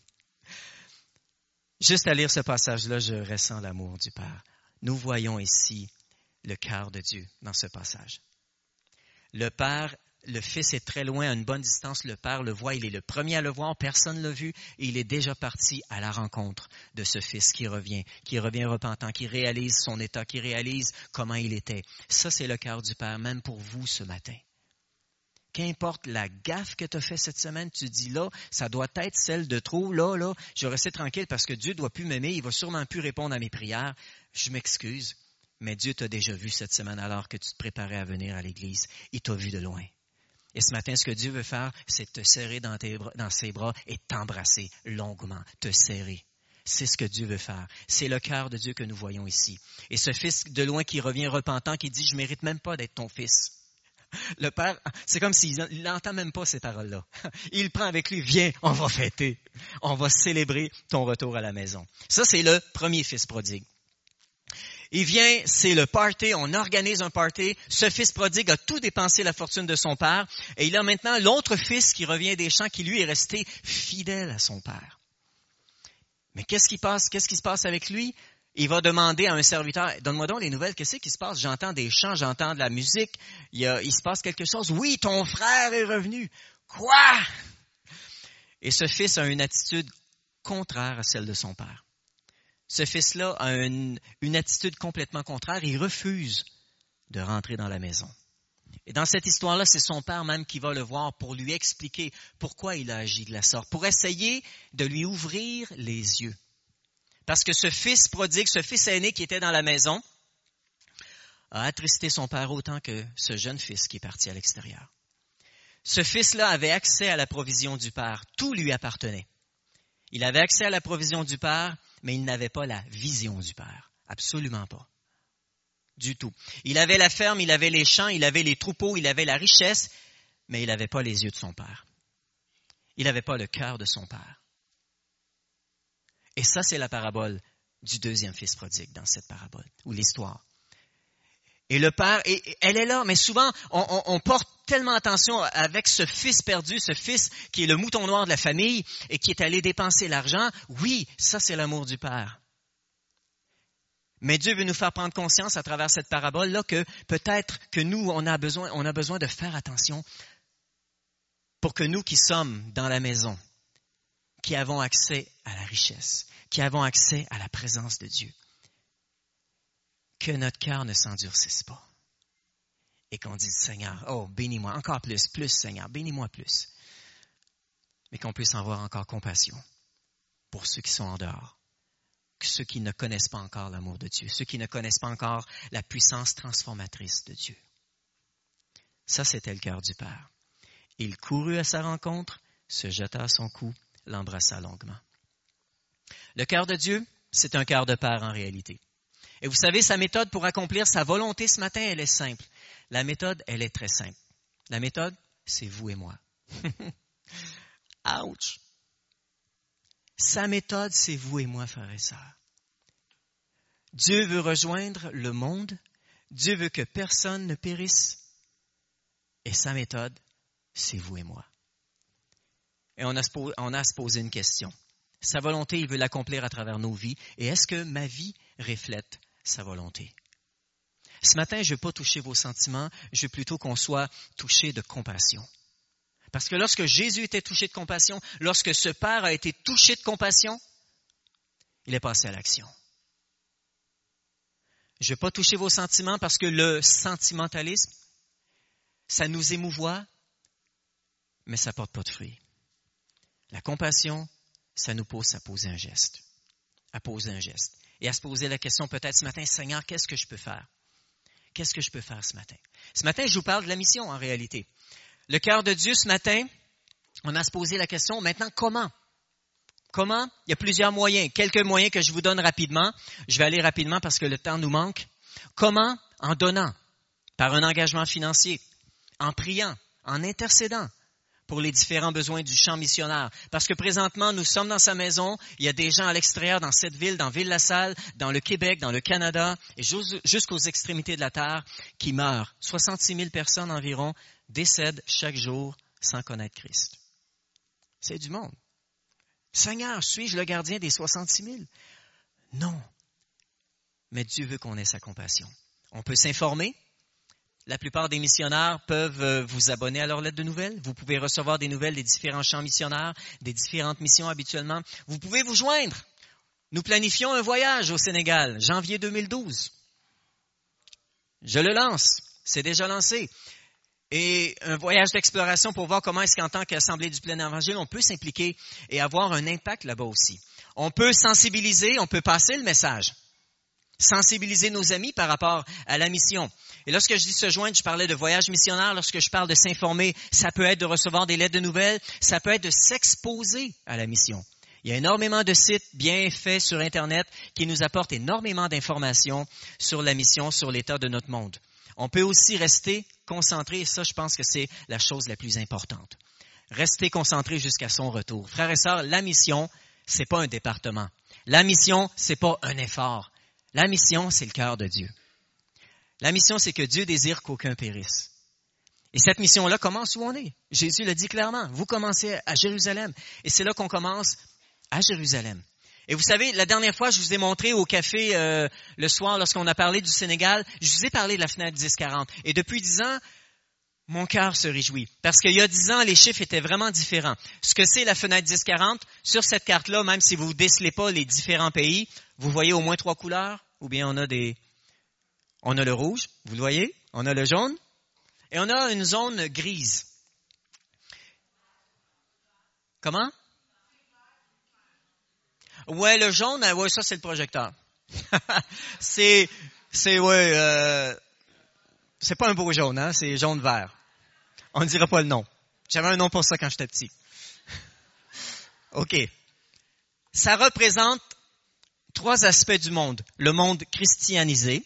[SPEAKER 1] Juste à lire ce passage-là, je ressens l'amour du Père. Nous voyons ici le cœur de Dieu dans ce passage. Le Père, le Fils est très loin, à une bonne distance. Le Père le voit, il est le premier à le voir, personne ne l'a vu. Et il est déjà parti à la rencontre de ce Fils qui revient repentant, qui réalise son état, qui réalise comment il était. Ça, c'est le cœur du Père, même pour vous ce matin. Qu'importe la gaffe que tu as fait cette semaine, tu dis là, ça doit être celle de trop, là, je vais rester tranquille parce que Dieu ne doit plus m'aimer, il va sûrement plus répondre à mes prières. Je m'excuse, mais Dieu t'a déjà vu cette semaine alors que tu te préparais à venir à l'église. Il t'a vu de loin. Et ce matin, ce que Dieu veut faire, c'est te serrer dans ses bras et t'embrasser longuement, te serrer. C'est ce que Dieu veut faire. C'est le cœur de Dieu que nous voyons ici. Et ce fils de loin qui revient repentant, qui dit, je ne mérite même pas d'être ton fils. Le père, c'est comme s'il n'entend même pas ces paroles-là. Il prend avec lui, viens, on va fêter. On va célébrer ton retour à la maison. Ça, c'est le premier fils prodigue. Il vient, c'est le party, on organise un party. Ce fils prodigue a tout dépensé la fortune de son père. Et il a maintenant l'autre fils qui revient des champs, qui lui est resté fidèle à son père. Mais qu'est-ce qui se passe avec lui? Il va demander à un serviteur, donne-moi donc les nouvelles, qu'est-ce qui se passe? J'entends des chants, j'entends de la musique, il se passe quelque chose. Oui, ton frère est revenu. Quoi? Et ce fils a une attitude contraire à celle de son père. Ce fils-là a une attitude complètement contraire. Il refuse de rentrer dans la maison. Et dans cette histoire-là, c'est son père même qui va le voir pour lui expliquer pourquoi il a agi de la sorte, pour essayer de lui ouvrir les yeux. Parce que ce fils prodigue, ce fils aîné qui était dans la maison, a attristé son père autant que ce jeune fils qui est parti à l'extérieur. Ce fils-là avait accès à la provision du père. Tout lui appartenait. Il avait accès à la provision du père, mais il n'avait pas la vision du père. Absolument pas. Du tout. Il avait la ferme, il avait les champs, il avait les troupeaux, il avait la richesse, mais il n'avait pas les yeux de son père. Il n'avait pas le cœur de son père. Et ça, c'est la parabole du deuxième fils prodigue dans cette parabole, ou l'histoire. Et le père, elle est là, mais souvent, on porte tellement attention avec ce fils perdu, ce fils qui est le mouton noir de la famille et qui est allé dépenser l'argent. Oui, ça, c'est l'amour du père. Mais Dieu veut nous faire prendre conscience à travers cette parabole-là que peut-être que nous, on a besoin de faire attention pour que nous qui sommes dans la maison, qui avons accès à la richesse, qui avons accès à la présence de Dieu, que notre cœur ne s'endurcisse pas et qu'on dise, Seigneur, oh, bénis-moi encore plus Seigneur, bénis-moi plus. Mais qu'on puisse avoir encore compassion pour ceux qui sont en dehors, ceux qui ne connaissent pas encore l'amour de Dieu, ceux qui ne connaissent pas encore la puissance transformatrice de Dieu. Ça, c'était le cœur du Père. Il courut à sa rencontre, se jeta à son cou, l'embrassa longuement. Le cœur de Dieu, c'est un cœur de Père en réalité. Et vous savez, sa méthode pour accomplir sa volonté ce matin, elle est simple. La méthode, elle est très simple. La méthode, c'est vous et moi. Ouch! Sa méthode, c'est vous et moi, frères et sœurs. Dieu veut rejoindre le monde. Dieu veut que personne ne périsse. Et sa méthode, c'est vous et moi. Et on a à se poser une question. Sa volonté, il veut l'accomplir à travers nos vies. Et est-ce que ma vie reflète sa volonté? Ce matin, je ne veux pas toucher vos sentiments. Je veux plutôt qu'on soit touché de compassion. Parce que lorsque Jésus était touché de compassion, lorsque ce Père a été touché de compassion, il est passé à l'action. Je ne veux pas toucher vos sentiments parce que le sentimentalisme, ça nous émouvoit, mais ça ne porte pas de fruits. La compassion, ça nous pousse à poser un geste. À poser un geste. Et à se poser la question peut-être ce matin, Seigneur, qu'est-ce que je peux faire? Qu'est-ce que je peux faire ce matin? Ce matin, je vous parle de la mission en réalité. Le cœur de Dieu ce matin, on a à se poser la question, maintenant, comment? Comment? Il y a plusieurs moyens. Quelques moyens que je vous donne rapidement. Je vais aller rapidement parce que le temps nous manque. Comment? En donnant, par un engagement financier, en priant, en intercédant pour les différents besoins du champ missionnaire. Parce que présentement, nous sommes dans sa maison, il y a des gens à l'extérieur, dans cette ville, dans Ville-la-Salle, dans le Québec, dans le Canada, et jusqu'aux extrémités de la terre, qui meurent. 66 000 personnes environ décèdent chaque jour sans connaître Christ. C'est du monde. Seigneur, suis-je le gardien des 66 000? Non. Mais Dieu veut qu'on ait sa compassion. On peut s'informer. La plupart des missionnaires peuvent vous abonner à leur lettre de nouvelles. Vous pouvez recevoir des nouvelles des différents champs missionnaires, des différentes missions habituellement. Vous pouvez vous joindre. Nous planifions un voyage au Sénégal, janvier 2012. Je le lance. C'est déjà lancé. Et un voyage d'exploration pour voir comment est-ce qu'en tant qu'Assemblée du plein évangile, on peut s'impliquer et avoir un impact là-bas aussi. On peut sensibiliser, on peut passer le message. Sensibiliser nos amis par rapport à la mission. Et lorsque je dis se joindre, je parlais de voyage missionnaire. Lorsque je parle de s'informer, ça peut être de recevoir des lettres de nouvelles. Ça peut être de s'exposer à la mission. Il y a énormément de sites bien faits sur Internet qui nous apportent énormément d'informations sur la mission, sur l'état de notre monde. On peut aussi rester concentré, et ça, je pense que c'est la chose la plus importante. Rester concentré jusqu'à son retour. Frères et sœurs, la mission, c'est pas un département. La mission, c'est pas un effort. La mission, c'est le cœur de Dieu. La mission, c'est que Dieu désire qu'aucun périsse. Et cette mission-là commence où on est. Jésus le dit clairement. Vous commencez à Jérusalem. Et c'est là qu'on commence à Jérusalem. Et vous savez, la dernière fois, je vous ai montré au café le soir, lorsqu'on a parlé du Sénégal, je vous ai parlé de la fenêtre 10-40. Et depuis 10 ans, mon cœur se réjouit. Parce qu'il y a 10 ans, les chiffres étaient vraiment différents. Ce que c'est la fenêtre 10-40, sur cette carte-là, même si vous ne décelez pas les différents pays, vous voyez au moins 3 couleurs, ou bien on a le rouge, vous le voyez, on a le jaune, et on a une zone grise. Comment? Ouais, le jaune, ouais, ça c'est le projecteur. c'est pas un beau jaune, hein, c'est jaune vert. On ne dira pas le nom. J'avais un nom pour ça quand j'étais petit. OK. Ça représente 3 aspects du monde. Le monde christianisé.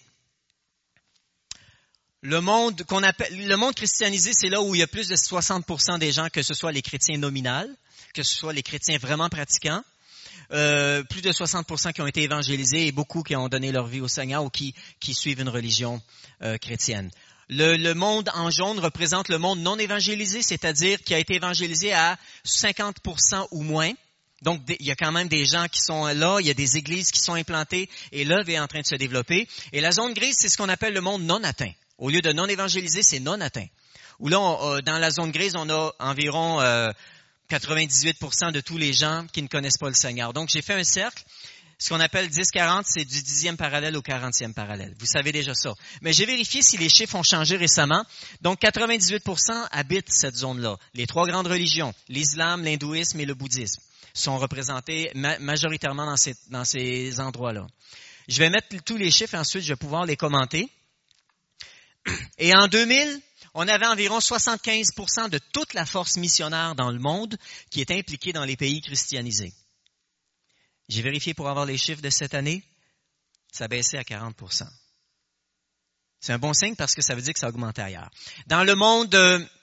[SPEAKER 1] Le monde christianisé, c'est là où il y a plus de 60% des gens, que ce soit les chrétiens nominales, que ce soit les chrétiens vraiment pratiquants. Plus de 60% qui ont été évangélisés et beaucoup qui ont donné leur vie au Seigneur ou qui suivent une religion chrétienne. Le monde en jaune représente le monde non évangélisé, c'est-à-dire qui a été évangélisé à 50% ou moins. Donc, il y a quand même des gens qui sont là, il y a des églises qui sont implantées et l'œuvre est en train de se développer. Et la zone grise, c'est ce qu'on appelle le monde non atteint. Au lieu de non évangélisé, c'est non atteint. Où là, dans la zone grise, on a environ 98% de tous les gens qui ne connaissent pas le Seigneur. Donc, j'ai fait un cercle. Ce qu'on appelle 10-40, c'est du 10e parallèle au 40e parallèle. Vous savez déjà ça. Mais j'ai vérifié si les chiffres ont changé récemment. Donc, 98% habitent cette zone-là. Les 3 grandes religions, l'islam, l'hindouisme et le bouddhisme, sont représentés majoritairement dans ces endroits-là. Je vais mettre tous les chiffres, ensuite je vais pouvoir les commenter. Et en 2000, on avait environ 75% de toute la force missionnaire dans le monde qui est impliquée dans les pays christianisés. J'ai vérifié pour avoir les chiffres de cette année, ça baissait à 40%. C'est un bon signe parce que ça veut dire que ça a augmenté ailleurs. Dans le monde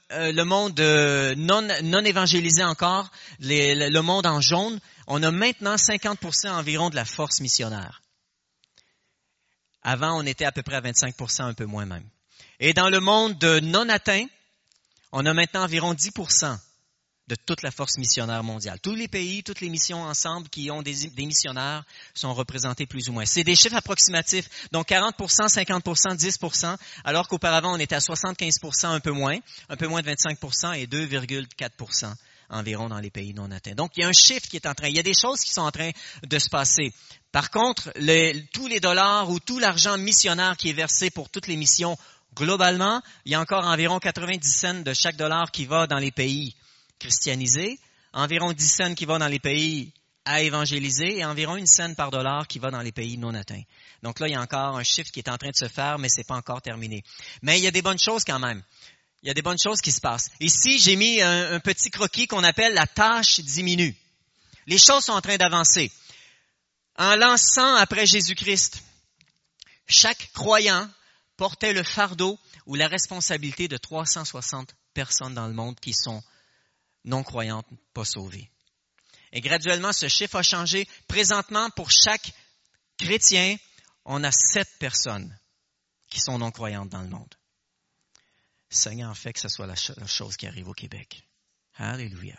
[SPEAKER 1] non évangélisé encore, le monde en jaune, on a maintenant 50% environ de la force missionnaire. Avant, on était à peu près à 25%, un peu moins même. Et dans le monde non atteint, on a maintenant environ 10% de toute la force missionnaire mondiale. Tous les pays, toutes les missions ensemble qui ont des missionnaires sont représentés plus ou moins. C'est des chiffres approximatifs. Donc 40%, 50%, 10%, alors qu'auparavant on était à 75%, un peu moins de 25% et 2,4% environ dans les pays non atteints. Donc il y a un chiffre qui est il y a des choses qui sont en train de se passer. Par contre, tous les dollars ou tout l'argent missionnaire qui est versé pour toutes les missions globalement, il y a encore environ 90 cents de chaque dollar qui va dans les pays christianisés, environ 10 cents qui va dans les pays à évangéliser et environ 1 cent par dollar qui va dans les pays non atteints. Donc là, il y a encore un chiffre qui est en train de se faire, mais c'est pas encore terminé. Mais il y a des bonnes choses quand même. Il y a des bonnes choses qui se passent. Ici, j'ai mis un petit croquis qu'on appelle la tâche diminue. Les choses sont en train d'avancer. En l'an 100 après Jésus-Christ, chaque croyant portait le fardeau ou la responsabilité de 360 personnes dans le monde qui sont non-croyantes, pas sauvées. Et graduellement, ce chiffre a changé. Présentement, pour chaque chrétien, on a 7 personnes qui sont non-croyantes dans le monde. Seigneur fait que ce soit la chose qui arrive au Québec. Alléluia.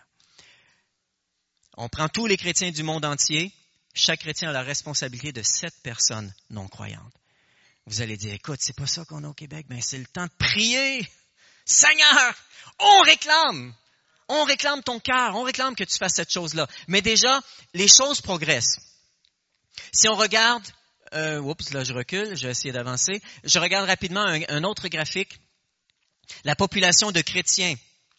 [SPEAKER 1] On prend tous les chrétiens du monde entier. Chaque chrétien a la responsabilité de 7 personnes non-croyantes. Vous allez dire, écoute, c'est pas ça qu'on a au Québec. Ben, c'est le temps de prier. Seigneur, on réclame ton cœur. On réclame que tu fasses cette chose-là. Mais déjà, les choses progressent. Si on regarde, là je recule, je vais essayer d'avancer. Je regarde rapidement un autre graphique. La population de chrétiens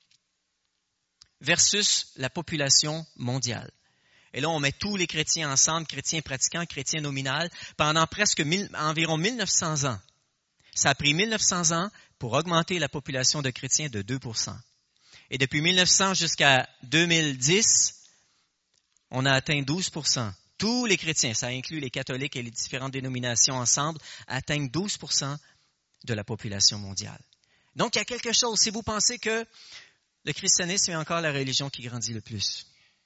[SPEAKER 1] versus la population mondiale. Et là, on met tous les chrétiens ensemble, chrétiens pratiquants, chrétiens nominales, pendant presque environ 1900 ans. Ça a pris 1900 ans pour augmenter la population de chrétiens de 2%. Et depuis 1900 jusqu'à 2010, on a atteint 12%. Tous les chrétiens, ça inclut les catholiques et les différentes dénominations ensemble, atteignent 12% de la population mondiale. Donc, il y a quelque chose. Si vous pensez que le christianisme est encore la religion qui grandit le plus.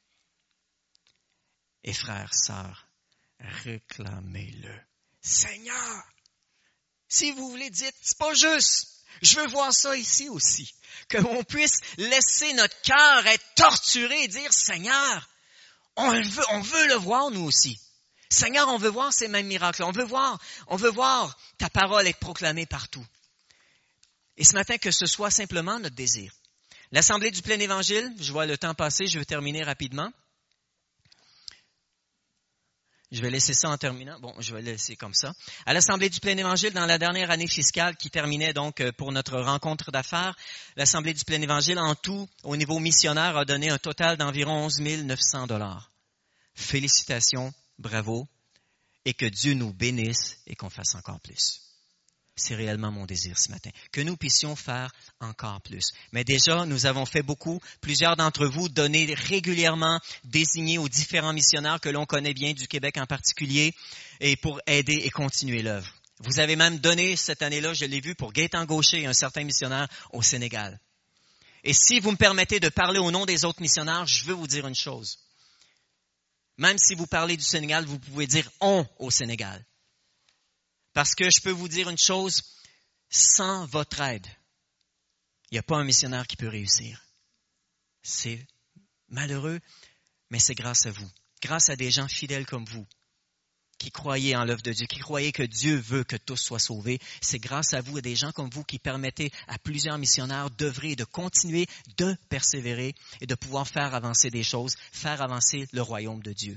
[SPEAKER 1] Et frères, sœurs, réclamez-le. Seigneur, si vous voulez, dites, c'est pas juste. Je veux voir ça ici aussi. Qu'on puisse laisser notre cœur être torturé et dire, Seigneur, on veut le voir nous aussi. Seigneur, on veut voir ces mêmes miracles. On veut voir ta parole être proclamée partout. Et ce matin, que ce soit simplement notre désir. L'Assemblée du plein évangile, je vois le temps passer, je vais terminer rapidement. Je vais laisser ça en terminant. Bon, je vais le laisser comme ça. À l'Assemblée du plein évangile, dans la dernière année fiscale qui terminait donc pour notre rencontre d'affaires, l'Assemblée du plein évangile, en tout, au niveau missionnaire, a donné un total d'environ 11 900 $. Félicitations, bravo, et que Dieu nous bénisse et qu'on fasse encore plus. C'est réellement mon désir ce matin, que nous puissions faire encore plus. Mais déjà, nous avons fait beaucoup. Plusieurs d'entre vous donnez régulièrement, désignés aux différents missionnaires que l'on connaît bien, du Québec en particulier, et pour aider et continuer l'œuvre. Vous avez même donné cette année-là, je l'ai vu, pour Gaétan Gaucher, un certain missionnaire au Sénégal. Et si vous me permettez de parler au nom des autres missionnaires, je veux vous dire une chose. Même si vous parlez du Sénégal, vous pouvez dire « on » au Sénégal. Parce que je peux vous dire une chose, sans votre aide, il n'y a pas un missionnaire qui peut réussir. C'est malheureux, mais c'est grâce à vous. Grâce à des gens fidèles comme vous, qui croyez en l'œuvre de Dieu, qui croyez que Dieu veut que tous soient sauvés. C'est grâce à vous et des gens comme vous qui permettez à plusieurs missionnaires d'œuvrer et de continuer de persévérer et de pouvoir faire avancer des choses, faire avancer le royaume de Dieu.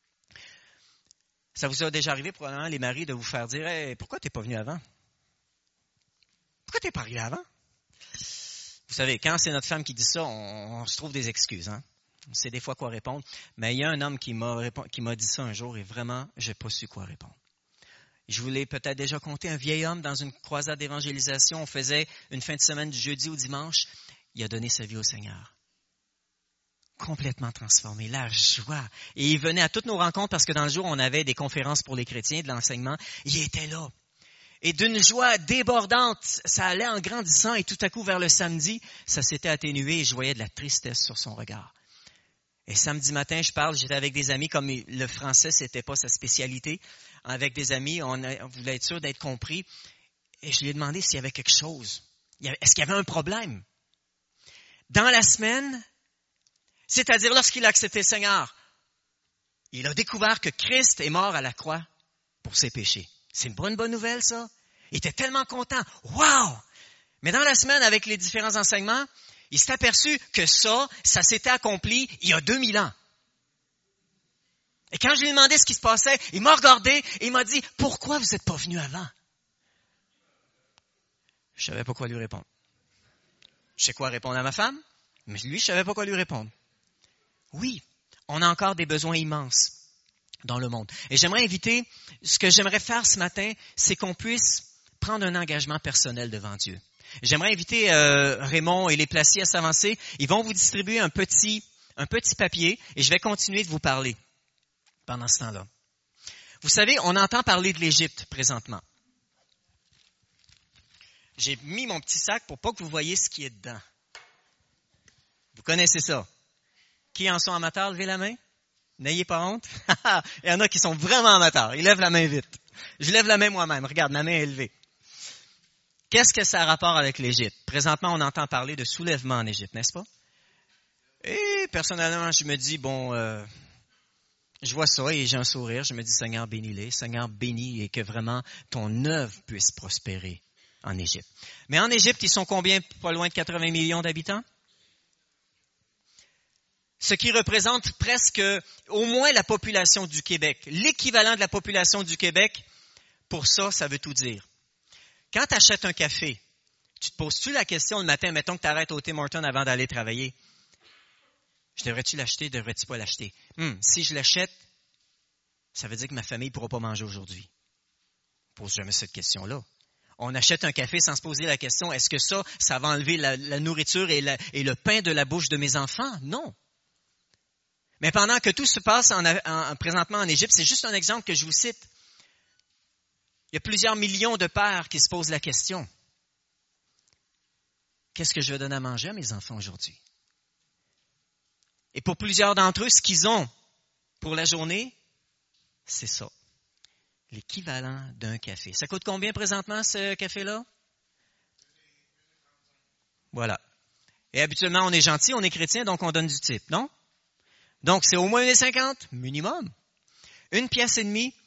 [SPEAKER 1] Ça vous a déjà arrivé probablement, les maris, de vous faire dire hey, « Pourquoi tu n'es pas venu avant? Pourquoi tu n'es pas arrivé avant? » Vous savez, quand c'est notre femme qui dit ça, on se trouve des excuses. Hein? On sait des fois quoi répondre. Mais il y a un homme qui m'a dit ça un jour et vraiment, je n'ai pas su quoi répondre. Je vous l'ai peut-être déjà conté, un vieil homme dans une croisade d'évangélisation. On faisait une fin de semaine du jeudi au dimanche. Il a donné sa vie au Seigneur. Complètement transformé, la joie. Et il venait à toutes nos rencontres parce que dans le jour, on avait des conférences pour les chrétiens, de l'enseignement. Il était là. Et d'une joie débordante, ça allait en grandissant et tout à coup, vers le samedi, ça s'était atténué et je voyais de la tristesse sur son regard. Et samedi matin, j'étais avec des amis, comme le français, c'était pas sa spécialité. Avec des amis, on voulait être sûr d'être compris. Et je lui ai demandé s'il y avait quelque chose. Est-ce qu'il y avait un problème? Dans la semaine, c'est-à-dire lorsqu'il a accepté le Seigneur, il a découvert que Christ est mort à la croix pour ses péchés. C'est une bonne nouvelle, ça. Il était tellement content. Wow! Mais dans la semaine, avec les différents enseignements, il s'est aperçu que ça s'était accompli il y a 2000 ans. Et quand je lui ai demandé ce qui se passait, il m'a regardé et il m'a dit, « Pourquoi vous n'êtes pas venu avant? » Je ne savais pas quoi lui répondre. Je sais quoi répondre à ma femme, mais lui, je ne savais pas quoi lui répondre. Oui, on a encore des besoins immenses dans le monde. Et ce que j'aimerais faire ce matin, c'est qu'on puisse prendre un engagement personnel devant Dieu. J'aimerais inviter Raymond et les placiers à s'avancer. Ils vont vous distribuer un petit un petit papier et je vais continuer de vous parler pendant ce temps-là. Vous savez, on entend parler de l'Égypte présentement. J'ai mis mon petit sac pour pas que vous voyez ce qui est dedans. Vous connaissez ça. Qui en sont amateurs? Levez la main. N'ayez pas honte. Il y en a qui sont vraiment amateurs. Ils lèvent la main vite. Je lève la main moi-même. Regarde, ma main est levée. Qu'est-ce que ça a rapport avec l'Égypte? Présentement, on entend parler de soulèvement en Égypte, n'est-ce pas? Et personnellement, je me dis, je vois ça et j'ai un sourire. Je me dis, Seigneur, bénis-les. Seigneur, bénis et que vraiment ton œuvre puisse prospérer en Égypte. Mais en Égypte, ils sont combien? Pas loin de 80 millions d'habitants? Ce qui représente presque au moins la population du Québec. L'équivalent de la population du Québec, pour ça, ça veut tout dire. Quand tu achètes un café, tu te poses-tu la question le matin, mettons que tu arrêtes au Tim Hortons avant d'aller travailler. Devrais-tu l'acheter, devrais-tu pas l'acheter? Si je l'achète, ça veut dire que ma famille ne pourra pas manger aujourd'hui. On ne pose jamais cette question-là. On achète un café sans se poser la question, est-ce que ça va enlever la nourriture et le pain de la bouche de mes enfants? Non. Mais pendant que tout se passe présentement en Égypte, c'est juste un exemple que je vous cite. Il y a plusieurs millions de pères qui se posent la question. Qu'est-ce que je vais donner à manger à mes enfants aujourd'hui? Et pour plusieurs d'entre eux, ce qu'ils ont pour la journée, c'est ça. L'équivalent d'un café. Ça coûte combien présentement ce café-là? Voilà. Et habituellement, on est gentil, on est chrétien, donc on donne du type, non? Donc, c'est au moins 1,50 minimum. 1,5 pièce.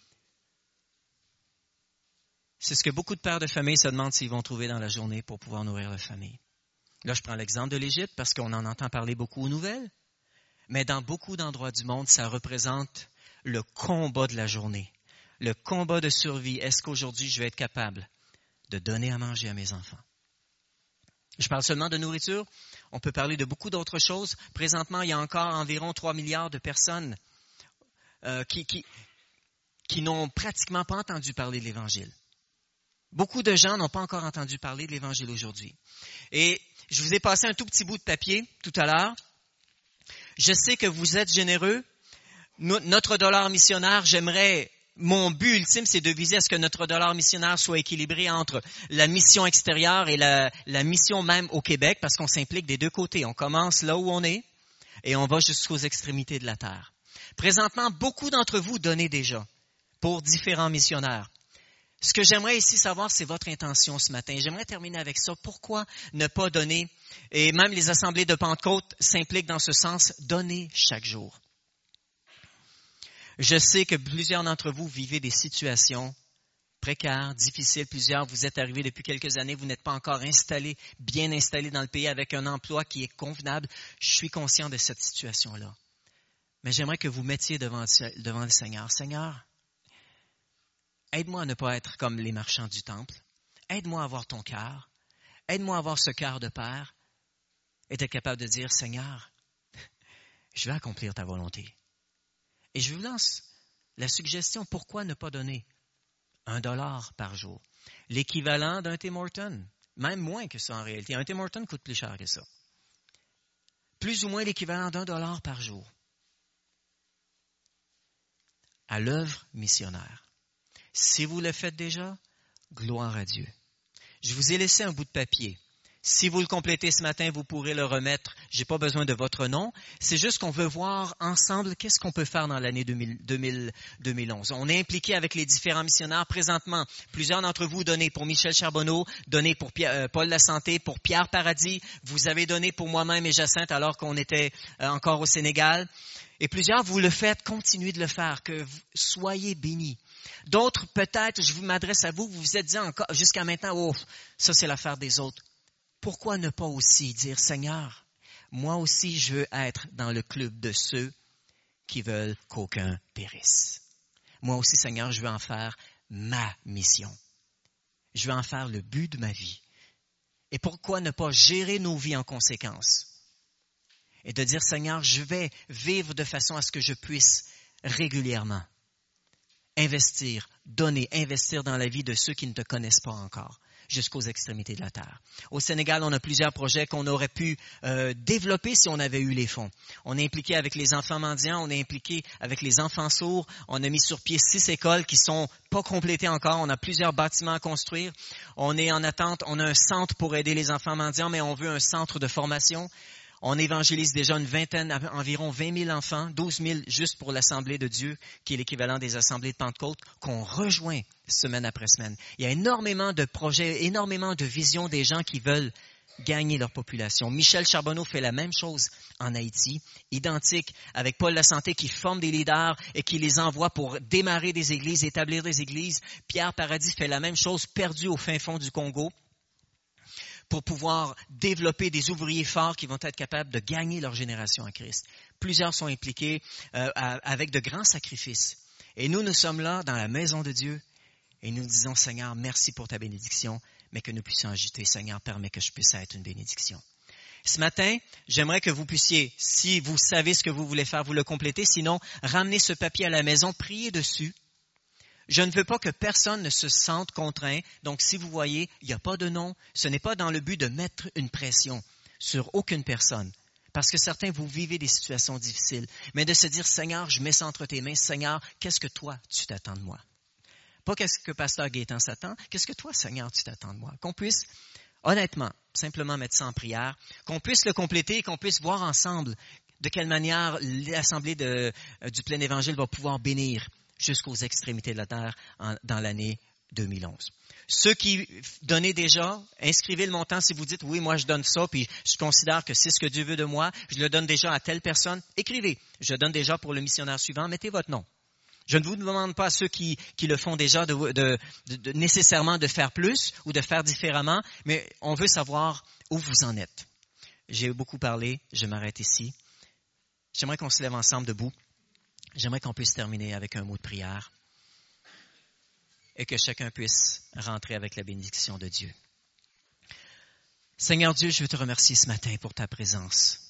[SPEAKER 1] C'est ce que beaucoup de pères de famille se demandent s'ils vont trouver dans la journée pour pouvoir nourrir leur famille. Là, je prends l'exemple de l'Égypte parce qu'on en entend parler beaucoup aux nouvelles. Mais dans beaucoup d'endroits du monde, ça représente le combat de la journée. Le combat de survie. Est-ce qu'aujourd'hui, je vais être capable de donner à manger à mes enfants? Je parle seulement de nourriture. On peut parler de beaucoup d'autres choses. Présentement, il y a encore environ 3 milliards de personnes qui n'ont pratiquement pas entendu parler de l'Évangile. Beaucoup de gens n'ont pas encore entendu parler de l'Évangile aujourd'hui. Et je vous ai passé un tout petit bout de papier tout à l'heure. Je sais que vous êtes généreux. Notre dollar missionnaire, mon but ultime, c'est de viser à ce que notre dollar missionnaire soit équilibré entre la mission extérieure et la mission même au Québec, parce qu'on s'implique des deux côtés. On commence là où on est et on va jusqu'aux extrémités de la terre. Présentement, beaucoup d'entre vous donnez déjà pour différents missionnaires. Ce que j'aimerais ici savoir, c'est votre intention ce matin. J'aimerais terminer avec ça. Pourquoi ne pas donner? Et même les assemblées de Pentecôte s'impliquent dans ce sens. Donnez chaque jour. Je sais que plusieurs d'entre vous vivez des situations précaires, difficiles. Plusieurs, vous êtes arrivés depuis quelques années, vous n'êtes pas encore bien installés dans le pays avec un emploi qui est convenable. Je suis conscient de cette situation-là. Mais j'aimerais que vous mettiez devant le Seigneur. Seigneur, aide-moi à ne pas être comme les marchands du temple. Aide-moi à avoir ton cœur. Aide-moi à avoir ce cœur de père et d'être capable de dire, Seigneur, je vais accomplir ta volonté. Et je vous lance la suggestion, pourquoi ne pas donner $1 par jour? L'équivalent d'un Tim Hortons, même moins que ça en réalité. Un Tim Hortons coûte plus cher que ça. Plus ou moins l'équivalent d'$1 par jour. À l'œuvre missionnaire. Si vous le faites déjà, gloire à Dieu. Je vous ai laissé un bout de papier. Si vous le complétez ce matin, vous pourrez le remettre. Je n'ai pas besoin de votre nom. C'est juste qu'on veut voir ensemble qu'est-ce qu'on peut faire dans l'année 2011. On est impliqué avec les différents missionnaires. Présentement, plusieurs d'entre vous donnez pour Michel Charbonneau, donnez pour Paul Lasanté, pour Pierre Paradis. Vous avez donné pour moi-même et Jacinthe alors qu'on était encore au Sénégal. Et plusieurs, vous le faites, continuez de le faire, que vous soyez bénis. D'autres, peut-être, je m'adresse à vous, vous vous êtes dit encore jusqu'à maintenant, oh, ça c'est l'affaire des autres. Pourquoi ne pas aussi dire, Seigneur, moi aussi je veux être dans le club de ceux qui veulent qu'aucun périsse. Moi aussi, Seigneur, je veux en faire ma mission. Je veux en faire le but de ma vie. Et pourquoi ne pas gérer nos vies en conséquence? Et de dire, Seigneur, je vais vivre de façon à ce que je puisse régulièrement investir, donner, investir dans la vie de ceux qui ne te connaissent pas encore. jusqu'aux extrémités de la terre. Au Sénégal, on a plusieurs projets qu'on aurait pu développer si on avait eu les fonds. On est impliqué avec les enfants mendiants, on est impliqué avec les enfants sourds. On a mis sur pied 6 écoles qui sont pas complétées encore. On a plusieurs bâtiments à construire. On est en attente. On a un centre pour aider les enfants mendiants, mais on veut un centre de formation. On évangélise déjà une vingtaine, environ 20 000 enfants, 12 000 juste pour l'Assemblée de Dieu, qui est l'équivalent des assemblées de Pentecôte, qu'on rejoint semaine après semaine. Il y a énormément de projets, énormément de visions des gens qui veulent gagner leur population. Michel Charbonneau fait la même chose en Haïti, identique avec Paul Lasanté qui forme des leaders et qui les envoie pour démarrer des églises, établir des églises. Pierre Paradis fait la même chose, perdu au fin fond du Congo, pour pouvoir développer des ouvriers forts qui vont être capables de gagner leur génération à Christ. Plusieurs sont impliqués avec de grands sacrifices. Et nous sommes là dans la maison de Dieu et nous disons, Seigneur, merci pour ta bénédiction, mais que nous puissions ajouter, Seigneur, permets que je puisse être une bénédiction. Ce matin, j'aimerais que vous puissiez, si vous savez ce que vous voulez faire, vous le complétez. Sinon, ramenez ce papier à la maison, priez dessus. Je ne veux pas que personne ne se sente contraint. Donc, si vous voyez, il n'y a pas de nom. Ce n'est pas dans le but de mettre une pression sur aucune personne. Parce que certains, vous vivez des situations difficiles. Mais de se dire, Seigneur, je mets ça entre tes mains. Seigneur, qu'est-ce que toi, tu t'attends de moi? Pas qu'est-ce que Pasteur Gaétan s'attend. Qu'est-ce que toi, Seigneur, tu t'attends de moi? Qu'on puisse, honnêtement, simplement mettre ça en prière. Qu'on puisse le compléter et qu'on puisse voir ensemble de quelle manière l'Assemblée du Plein Évangile va pouvoir bénir jusqu'aux extrémités de la terre dans l'année 2011. Ceux qui donnez déjà, inscrivez le montant si vous dites, oui, moi je donne ça, puis je considère que c'est ce que Dieu veut de moi, je le donne déjà à telle personne. Écrivez, je donne déjà pour le missionnaire suivant, mettez votre nom. Je ne vous demande pas à ceux qui le font déjà nécessairement de faire plus ou de faire différemment, mais on veut savoir où vous en êtes. J'ai beaucoup parlé, je m'arrête ici. J'aimerais qu'on se lève ensemble debout. J'aimerais qu'on puisse terminer avec un mot de prière et que chacun puisse rentrer avec la bénédiction de Dieu. Seigneur Dieu, je veux te remercier ce matin pour ta présence.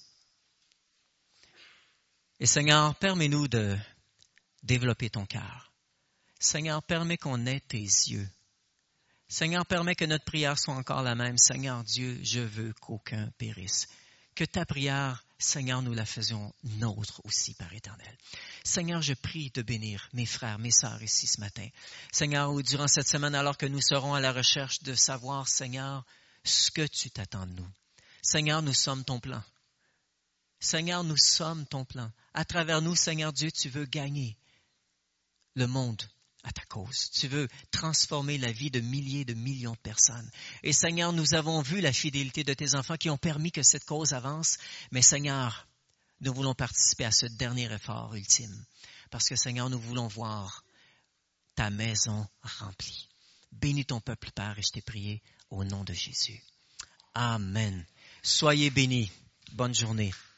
[SPEAKER 1] Et Seigneur, permets-nous de développer ton cœur. Seigneur, permets qu'on ait tes yeux. Seigneur, permets que notre prière soit encore la même. Seigneur Dieu, je veux qu'aucun périsse. Que ta prière, Seigneur, nous la faisions nôtre aussi, Père éternel. Seigneur, je prie de bénir mes frères, mes sœurs ici ce matin. Seigneur, durant cette semaine, alors que nous serons à la recherche de savoir, Seigneur, ce que tu t'attends de nous. Seigneur, nous sommes ton plan. Seigneur, nous sommes ton plan. À travers nous, Seigneur Dieu, tu veux gagner le monde à ta cause. Tu veux transformer la vie de milliers, de millions de personnes. Et Seigneur, nous avons vu la fidélité de tes enfants qui ont permis que cette cause avance. Mais Seigneur, nous voulons participer à ce dernier effort ultime. Parce que Seigneur, nous voulons voir ta maison remplie. Bénis ton peuple, Père, et je t'ai prié au nom de Jésus. Amen. Soyez bénis. Bonne journée.